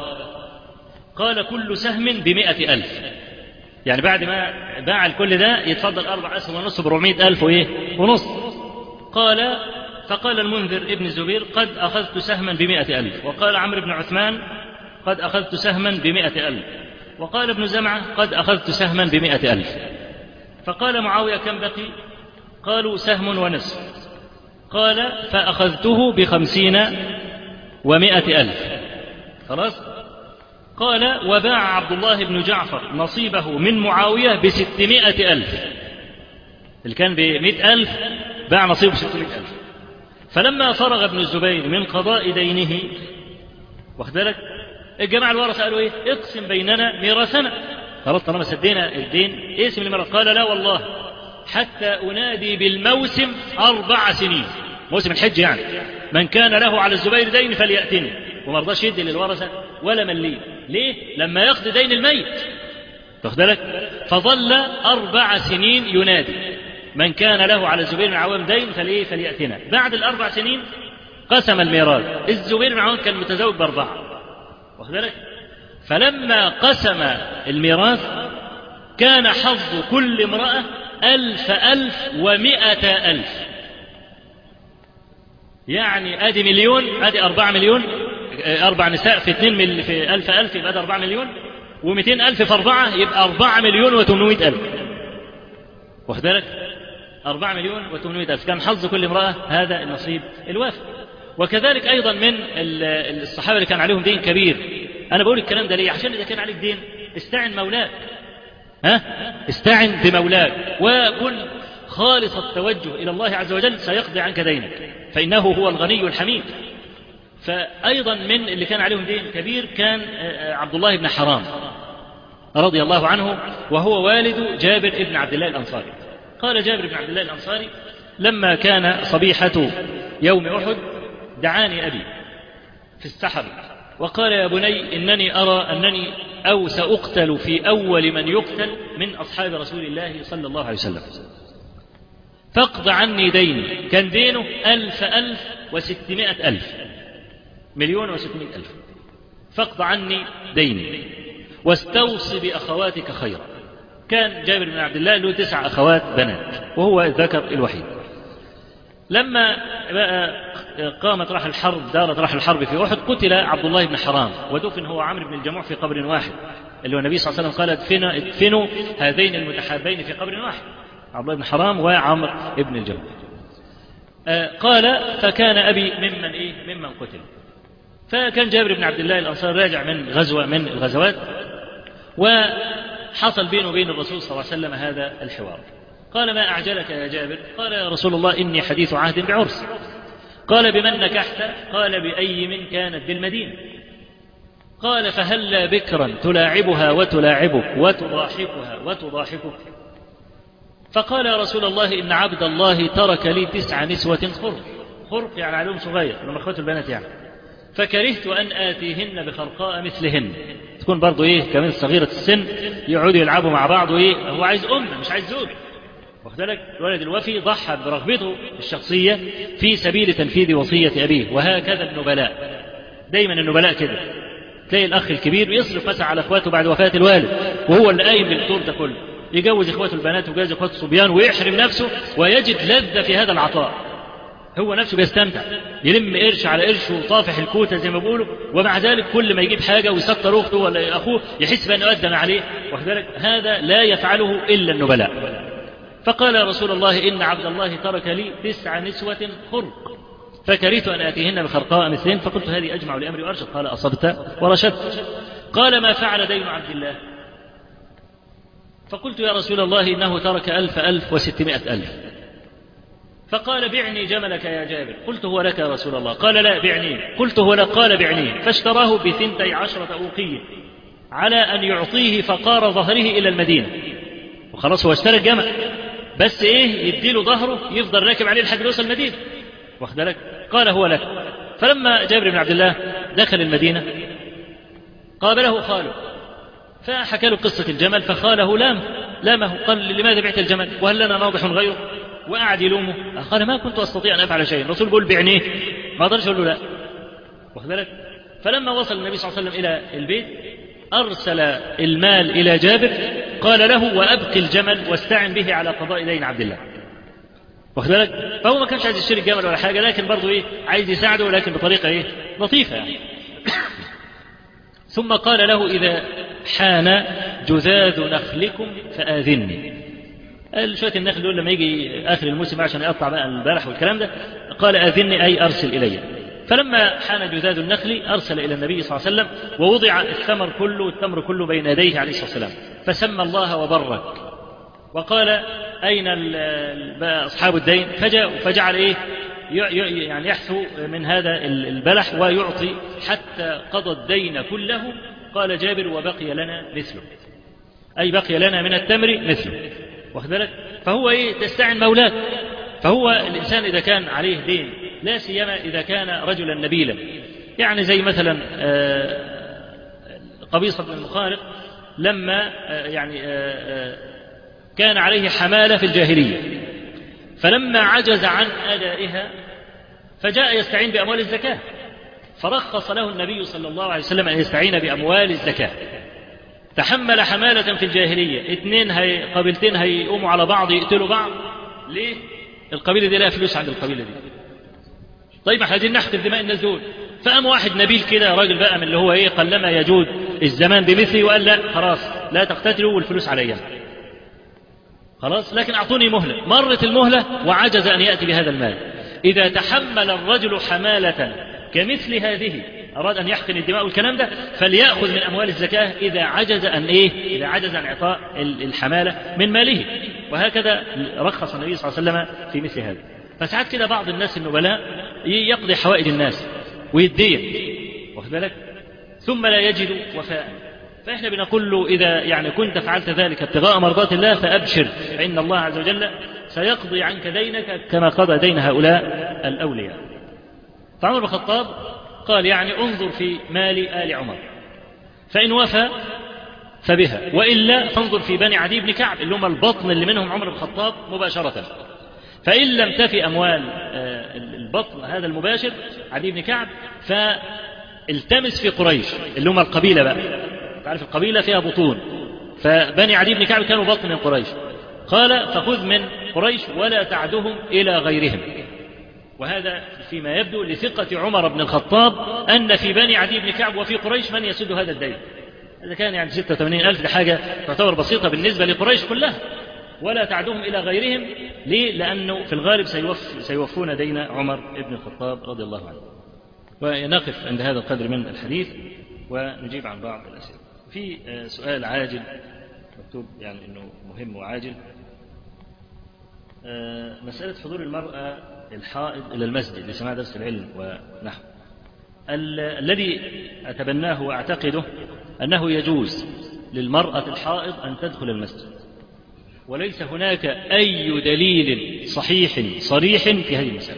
قال: كل سهم بمائة ألف، يعني بعد ما باع الكل ده يتفضل أربع أسهم ونص بربعمائة ألف وإيه ونص. قال: فقال المنذر ابن زبير: قد أخذت سهما بمائة ألف. وقال عمرو بن عثمان: قد أخذت سهما بمائة ألف. وقال ابن زمعة: قد أخذت سهما بمائة ألف. فقال معاوية: كم بقي؟ قالوا: سهم ونصف. قال: فأخذته بخمسين ومائة ألف. خلاص. قال: وباع عبد الله بن جعفر نصيبه من معاوية بستمائة ألف، اللي كان بمائة ألف باع نصيبه بستمائة ألف. فلما فرغ ابن الزبير من قضاء دينه، واخد بالك، الجماعة الورثة قالوا ايه؟ اقسم بيننا ميراثنا، خلاص طالما سدينا الدين اقسم الميراث. قال: لا والله حتى أنادي بالموسم أربع سنين، موسم الحج يعني، من كان له على الزبير دين فليأتني. وما رضاش يدي للورثة ولا مليه. ليه؟ لما يقضي دين الميت، واخد بالك. فظل أربع سنين ينادي من كان له على الزبير بن عوام دين فليه فليأتنا. بعد الأربع سنين قسم الميراث. الزبير بن عوام كان متزوج بأربعة، واخد بالك. فلما قسم الميراث كان حظ كل امرأة ألف ألف ومائة ألف. يعني ادي مليون، ادي أربعة مليون، اربع نساء في اثنين مل في ألف ألف يبقى ده أربعة مليون، ومئتين ألف في أربعة يبقى أربعة مليون وثمانمائة ألف. واخد بالك؟ أربعة مليون وثمانمائة ألف كان حظ كل امرأة هذا النصيب الوافر. وكذلك أيضا من الصحابة اللي كان عليهم دين كبير. أنا بقول الكلام ده ليه؟ عشان إذا كان عليك دين استعن مولاك، ها؟ استعن بمولاك وكن خالص التوجه إلى الله عز وجل سيقضي عنك دينك، فإنه هو الغني الحميد. فأيضا من اللي كان عليهم دين كبير كان عبد الله بن حرام رضي الله عنه، وهو والد جابر بن عبد الله الأنصاري. قال جابر بن عبد الله الأنصاري: لما كان صبيحة يوم أحد دعاني أبي في السحر وقال: يا بني إنني أرى أنني أو سأقتل في أول من يقتل من أصحاب رسول الله صلى الله عليه وسلم، فاقض عني ديني. كان دينه ألف ألف وستمائة ألف، مليون وستمائة ألف. فاقض عني ديني واستوصي بأخواتك خيرا. كان جابر بن عبد الله له تسع أخوات بنات وهو الذكر الوحيد. لما قامت راح الحرب دارت راح الحرب في أحد قتل عبد الله بن حرام ودفن هو عمرو بن الجموع في قبر واحد، اللي هو النبي صلى الله عليه وسلم قال: ادفنوا ادفنوا هذين المتحابين في قبر واحد، عبد الله بن حرام وعمرو بن الجموع. قال: فكان أبي ممن إيه ممن قتل. فكان جابر بن عبد الله الأنصاري راجع من غزوة من الغزوات، وحصل بينه وبين الرسول صلى الله عليه وسلم هذا الحوار. قال: ما أعجلك يا جابر؟ قال: يا رسول الله إني حديث عهد بعرس. قال: بمن نكحت؟ قال: بأي من كانت بالمدينة. قال: فهلا بكرا تلاعبها وتلاعبك وتضاحكها وتضاحكك؟ فقال: يا رسول الله إن عبد الله ترك لي تسع نسوة خرق. خرق يعني عليهم صغير لما أخوات البنات يعني، فكرهت أن آتيهن بخرقاء مثلهن، تكون برضو إيه كمان صغيرة السن، يقعدوا يلعبوا مع بعض، وإيه هو عايز أم مش عايز زوج. واخد بالك؟ الولد الوفي ضحى برغبته الشخصية في سبيل تنفيذ وصية أبيه. وهكذا النبلاء، دايما النبلاء كده، تلاقي الأخ الكبير يصرف مثلا على إخواته بعد وفاة الوالد وهو اللي قايم بالدور ده كله، يجوز إخواته البنات ويجوز إخواته الصبيان ويحرم نفسه ويجد لذة في هذا العطاء. هو نفسه بيستمتع، يلم قرش على قرش وطافح الكوتة زي ما بيقولوا، ومع ذلك كل ما يجيب حاجة ويسطر أخته ولا أخوه يحس بأنه قدم عليه. واخد بالك؟ هذا لا يفعله إلا النبلاء. فقال: يا رسول الله إن عبد الله ترك لي تسع نسوة خرق فكرهت أن آتيهن بخرقاء مثلهن، فقلت هذه أجمع لأمري وأرشد. قال: أصبت ورشدت. قال: ما فعل دين عبد الله؟ فقلت: يا رسول الله إنه ترك ألف ألف وستمائة ألف. فقال: بعني جملك يا جابر. قلت: هو لك يا رسول الله. قال: لا بعني. قلت: هو لك. قال: بعني. فاشتراه بثنتي عشرة أوقية على أن يعطيه فقار ظهره إلى المدينة. وخلاص هو اشترى الجمل، بس إيه يديله ظهره يفضل راكب عليه لحد يوصل المدينة. واخد بالك؟ قال: هو لك. فلما جابر بن عبد الله دخل المدينة قابله خاله فحكى له قصة الجمل، فخاله لام لامه قال: لماذا بعت الجمل وهل لنا ناضح غيره؟ وقعد يلومه. قال: ما كنت أستطيع أن أفعل شيء. الرسول بيقول بعنيه، ما قدرش يقول له لا. واخد بالك؟ فلما وصل النبي صلى الله عليه وسلم إلى البيت أرسل المال إلى جابر، قال له: وأبقي الجمل واستعن به على قضاء دين عبد الله. واخد بالك؟ فهو ما كانش عايز يشتري الجمل ولا حاجة، لكن برضه إيه عايز يساعده، ولكن بطريقة إيه لطيفة يعني. ثم قال له: إذا حان جذاذ نخلكم فآذني. قال: شوية النخل دول لما يجي آخر الموسم عشان يقطع بقى البلح والكلام ده، قال: آذني أي أرسل إلي. فلما حان جذاذ النخل أرسل إلى النبي صلى الله عليه وسلم، ووضع الثمر كله التمر كله بين يديه عليه الصلاة والسلام، فسمى الله وبرك وقال: أين أصحاب الدين؟ فجاءوا فجعل إيه يعني يحثو من هذا البلح ويعطي حتى قضى الدين كله. قال جابر: وبقي لنا مثله، أي بقي لنا من التمر مثله. واخد بالك؟ فهو إيه تستعن مولاك. فهو الإنسان إذا كان عليه دين، لا سيما إذا كان رجلا نبيلا، يعني زي مثلا قبيصة بن المخارق لما يعني كان عليه حمالة في الجاهلية، فلما عجز عن أدائها فجاء يستعين بأموال الزكاة، فرخص له النبي صلى الله عليه وسلم أن يستعين بأموال الزكاة. تحمل حمالة في الجاهلية، اثنين هي قبيلتين هيقوموا على بعض يقتلوا بعض. ليه؟ القبيلة دي لها فلوس عند القبيلة دي، طيب احنا عايزين نحقن دماء الناس دول. فقام واحد نبيل كده راجل بقى من اللي هو ايه قلما يجود الزمان بمثله وقال لا خلاص لا تقتتلوا والفلوس عليا خلاص، لكن اعطوني مهله. مرت المهله وعجز ان ياتي بهذا المال. اذا تحمل الرجل حماله كمثل هذه اراد ان يحقن الدماء والكلام ده فليأخذ من اموال الزكاه اذا عجز ان ايه اذا عجز عن اعطاء الحماله من ماله. وهكذا رخص النبي صلى الله عليه وسلم في مثل هذا. فساعات كده بعض الناس النبلاء يقضي حوائج الناس ويدين واخد بالك ثم لا يجد وفاء. فإحنا بنقول له إذا يعني كنت فعلت ذلك ابتغاء مرضات الله فأبشر فإن الله عز وجل سيقضي عنك دينك كما قضى دين هؤلاء الأولياء. فعمر بن الخطاب قال يعني انظر في مال آل عمر فإن وفى فبها وإلا فانظر في بني عدي بن كعب اللي هم البطن اللي منهم عمر بن الخطاب مباشرة. فإن لم تفي أموال البطن هذا المباشر عدي بن كعب فالتمس في قريش اللي هم القبيلة بقى. تعرف القبيلة فيها بطون فبني عدي بن كعب كانوا بطن من قريش. قال فخذ من قريش ولا تعدهم إلى غيرهم. وهذا فيما يبدو لثقة عمر بن الخطاب أن في بني عدي بن كعب وفي قريش من يسد هذا الدين. هذا كان يعني ستة وثمانين ألف لحاجة تعتبر بسيطة بالنسبة لقريش كلها. ولا تعدهم إلى غيرهم. ليه؟ لأنه في الغالب سيوف سيوفون دين عمر بن الخطاب رضي الله عنه. ونقف عند هذا القدر من الحديث ونجيب عن بعض الأسئلة. في سؤال عاجل مكتوب يعني أنه مهم وعاجل. مسألة حضور المرأة الحائض إلى المسجد لسماع درس العلم ونحو. الذي أتبناه وأعتقده أنه يجوز للمرأة الحائض أن تدخل المسجد وليس هناك أي دليل صحيح صريح في هذه المسألة.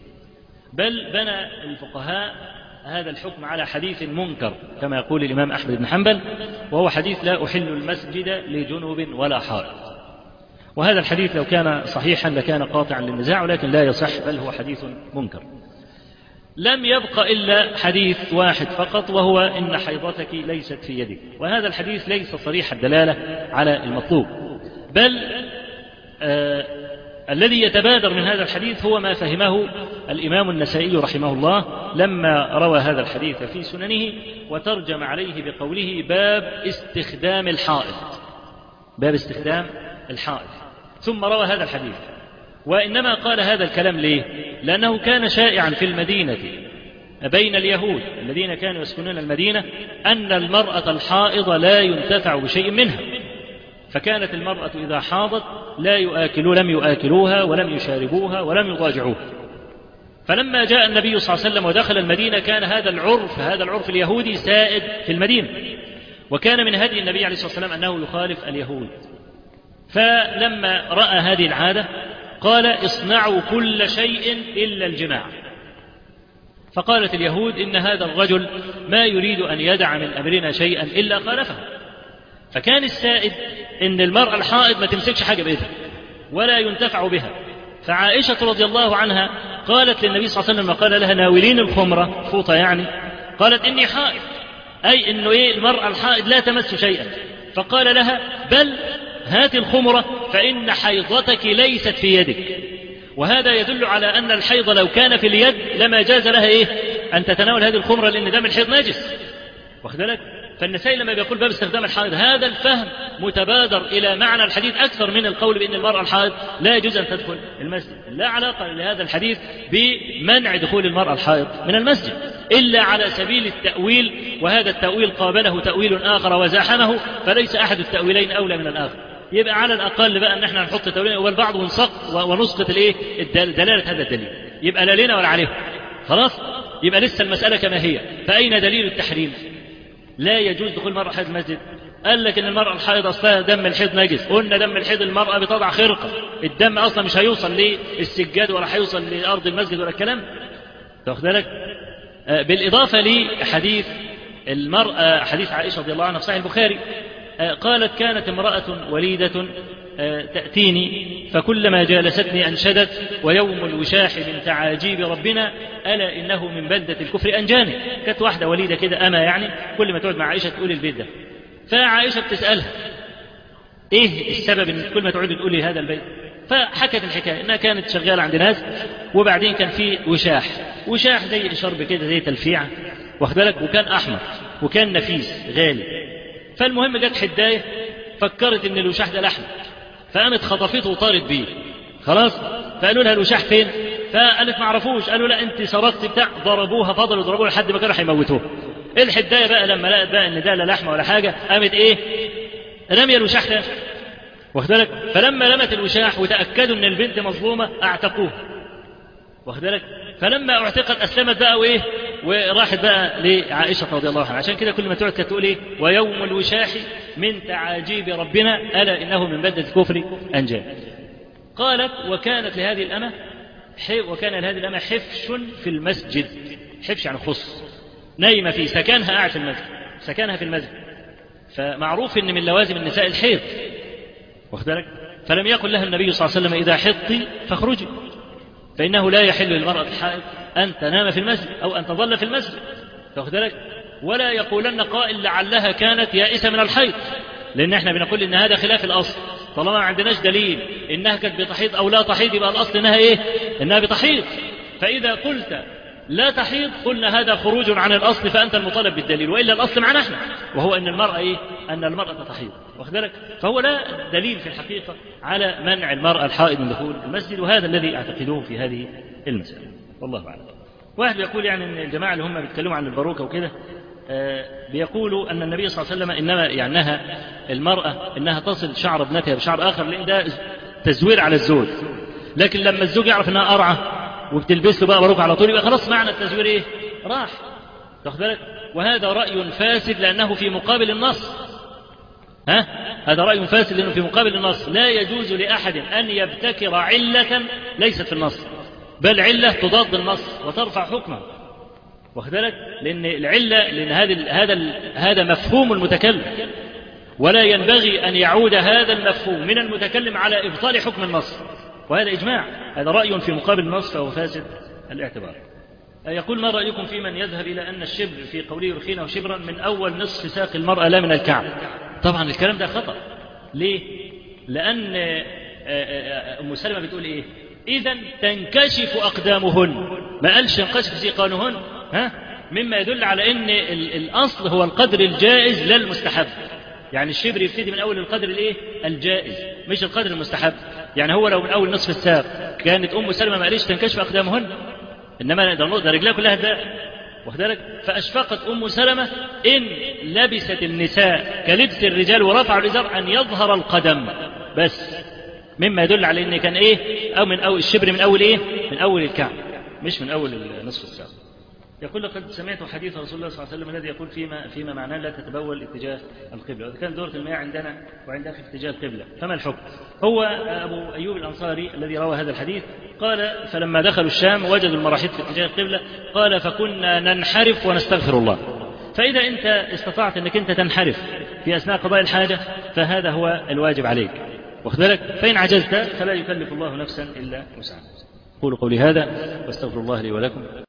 بل بنى الفقهاء هذا الحكم على حديث منكر كما يقول الإمام أحمد بن حنبل وهو حديث لا أحل المسجد لجنوب ولا حائض. وهذا الحديث لو كان صحيحا لكان قاطعا للنزاع ولكن لا يصح بل هو حديث منكر. لم يبق إلا حديث واحد فقط وهو إن حيضتك ليست في يدك. وهذا الحديث ليس صريح الدلالة على المطلوب بل آه الذي يتبادر من هذا الحديث هو ما فهمه الإمام النسائي رحمه الله لما روى هذا الحديث في سننه وترجم عليه بقوله باب استخدام الحائض باب استخدام الحائض ثم روى هذا الحديث. وإنما قال هذا الكلام ليه؟ لأنه كان شائعا في المدينة بين اليهود الذين كانوا يسكنون المدينة أن المرأة الحائض لا ينتفع بشيء منها. فكانت المرأة إذا حاضت لا يؤكلوا لم يؤكلوها ولم يشاربوها ولم يضاجعوها. فلما جاء النبي صلى الله عليه وسلم ودخل المدينة كان هذا العرف هذا العرف اليهودي سائد في المدينة. وكان من هدي النبي عليه الصلاة والسلام أنه يخالف اليهود. فلما رأى هذه العادة قال اصنعوا كل شيء إلا الجماع. فقالت اليهود إن هذا الرجل ما يريد أن يدع من أمرنا شيئا إلا خالفه. فكان السائد إن المرأة الحائض ما تمسكش حاجة بإيدها ولا ينتفع بها. فعائشة رضي الله عنها قالت للنبي صلى الله عليه وسلم قال لها ناولين الخمرة فوطة يعني قالت إني حائض أي إنه إيه المرأة الحائض لا تمس شيئا. فقال لها بل هات الخمرة فإن حيضتك ليست في يدك. وهذا يدل على أن الحيض لو كان في اليد لما جاز لها إيه أن تتناول هذه الخمرة لأن دم الحيض نجس واخد بالك. فالنسائي لما بيقول باب استخدام الحائض هذا الفهم متبادر إلى معنى الحديث أكثر من القول بأن المرأة الحائض لا يجوز أن تدخل المسجد. لا علاقة لهذا الحديث بمنع دخول المرأة الحائض من المسجد إلا على سبيل التأويل. وهذا التأويل قابله تأويل آخر وزاحمه فليس أحد التأويلين أولى من الآخر. يبقى على الأقل بقى أن احنا نحط تأويلين والبعض ونسق ونسقط الإيه دلالة هذا الدليل يبقى لا لنا ولا عليهم خلاص. يبقى لسه المسألة كما هي. فأين دليل التحريم؟ لا يجوز دخول المرأة حائض المسجد. قال لك ان المرأة الحائض اصلها دم الحيض نجس. قلنا دم الحيض المرأة بتضع خرقة الدم اصلا مش هيوصل للسجاد ولا هيوصل لارض المسجد ولا الكلام تاخد بالك. بالاضافة لحديث المرأة حديث عائشة رضي الله عنها في صحيح البخاري قالت كانت امرأة وليدة تأتيني فكلما جالستني أنشدت ويوم الوشاح من تعاجيب ربنا ألا إنه من بلدة الكفر أنجاني. كانت واحدة وليدة كده أما يعني كل ما تقعد مع عائشة تقول البيت ده. فعائشة بتسألها إيه السبب إن كل ما تقعد تقولي هذا البيت؟ فحكت الحكاية إنها كانت شغالة عند ناس، وبعدين كان في وشاح وشاح زي شرب كده زي تلفيعة واخد بالك، وكان أحمر وكان نفيس غالي. فالمهم جت حداية فكرت إن الوشاح ده لحم، فقامت خطفته وطارت بيه خلاص. فقالوا لها الوشاح فين؟ فقالت ما عرفوش. قالوا لا أنت سرقت بتاع. ضربوها، فضلوا يضربوها لحد ما كانوا هيموتوها. الحداية بقى لما لقت بقى إن ده لا لحمة ولا حاجة قامت إيه؟ رمي الوشاح ده واخد بالك. فلما لمت الوشاح وتأكدوا إن البنت مظلومة أعتقوها واخد بالك. فلما اعتقت أسلمت بقى وإيه، وراحت بقى لعائشة رضي الله عنها. عشان كده كل ما تقعد تقول إيه، ويوم الوشاح من تعاجيب ربنا ألا إنه من بدة الكفر أنجاه. قالت وكانت لهذه الأمة وكان لهذه الأمة حفش في المسجد. حفش يعني خص، نايمة في سكنها قاعد في المسجد، سكنها في المسجد. فمعروف إن من لوازم النساء الحيض واخد بالك. فلم يقل لها النبي صلى الله عليه وسلم إذا حضت فاخرجي، فإنه لا يحل للمرأة الحائض أن تنام في المسجد أو أن تظل في المسجد واخد بالك. ولا يقولن قائل لعلها كانت يائسة من الحيض، لأن احنا بنقول إن هذا خلاف الأصل. طالما ما عندناش دليل إنها كانت بتحيض أو لا تحيض يبقى الأصل إنها إيه؟ إنها بتحيض. فإذا قلت لا تحيض قلنا هذا خروج عن الأصل، فأنت المطالب بالدليل، وإلا الأصل معنا احنا وهو أن المرأة إيه؟ أن المرأة تحيض واخد بالك. فهو لا دليل في الحقيقة على منع المرأة الحائض من دخول المسجد، وهذا الذي أعتقدوه في هذه المسألة والله أعلم. واحد يقول يعني أن الجماعة اللي هم بيتكلموا عن الباروكة وكده آه بيقولوا أن النبي صلى الله عليه وسلم إنما يعنيها المرأة إنها تصل شعر ابنتها بشعر آخر، لأن ده تزوير على الزوج. لكن لما الزوج يعرف إنها أرعى وبتلبس له بقى باروكة على طول يبقى خلاص معنى التزوير إيه؟ راح واخد بالك. وهذا رأي فاسد لأنه في مقابل النص. ها؟ هذا رأي فاسد لأنه في مقابل النص. لا يجوز لأحد أن يبتكر علة ليست في النص، بل علة تضاد النص وترفع حكمه واخد بالك. لأن العلة لأن هذا هذا هذا مفهوم المتكلم، ولا ينبغي أن يعود هذا المفهوم من المتكلم على إبطال حكم النص، وهذا إجماع. هذا رأي في مقابل النص فهو فاسد الاعتبار. يقول ما رأيكم في من يذهب إلى أن الشبر في قوله يرخينه شبرا من أول نصف ساق المرأة لا من الكعب؟ طبعا الكلام ده خطأ. ليه؟ لأن أم سلمة بتقول إيه؟ إذن تنكشف أقدامهن، ما قالش ينكشف سيقانهن، ها؟ مما يدل على أن الأصل هو القدر الجائز لا المستحب. يعني الشبر يبتدي من أول القدر الإيه؟ الجائز مش القدر المستحب. يعني هو لو من أول نصف الساق كانت أم سلمة ما قالش تنكشف أقدامهن، إنما ده رجلها كلها ده واخد بالك. فأشفقت أم سلمة إن لبست النساء كلبس الرجال ورفعوا الإزار أن يظهر القدم بس، مما يدل على إن كان إيه أو من أول الشبر من أول إيه من أول الكعب مش من أول نصف الساق. يقول لقد سمعت حديث رسول الله صلى الله عليه وسلم الذي يقول فيما فيما معناه لا تتبول اتجاه القبلة، وإذا كان دورة المياه عندنا وعندها في اتجاه القبلة فما الحكم؟ هو أبو أيوب الأنصاري الذي روى هذا الحديث قال فلما دخلوا الشام وجدوا المراحيض في اتجاه القبلة قال فكنا ننحرف ونستغفر الله. فإذا أنت استطعت أنك أنت تنحرف في أثناء قضاء الحاجة فهذا هو الواجب عليك واخد بالك. فإن عجزت فلا يكلف الله نفسا إلا وسعها. قولوا قولي هذا واستغفر الله لي ولكم.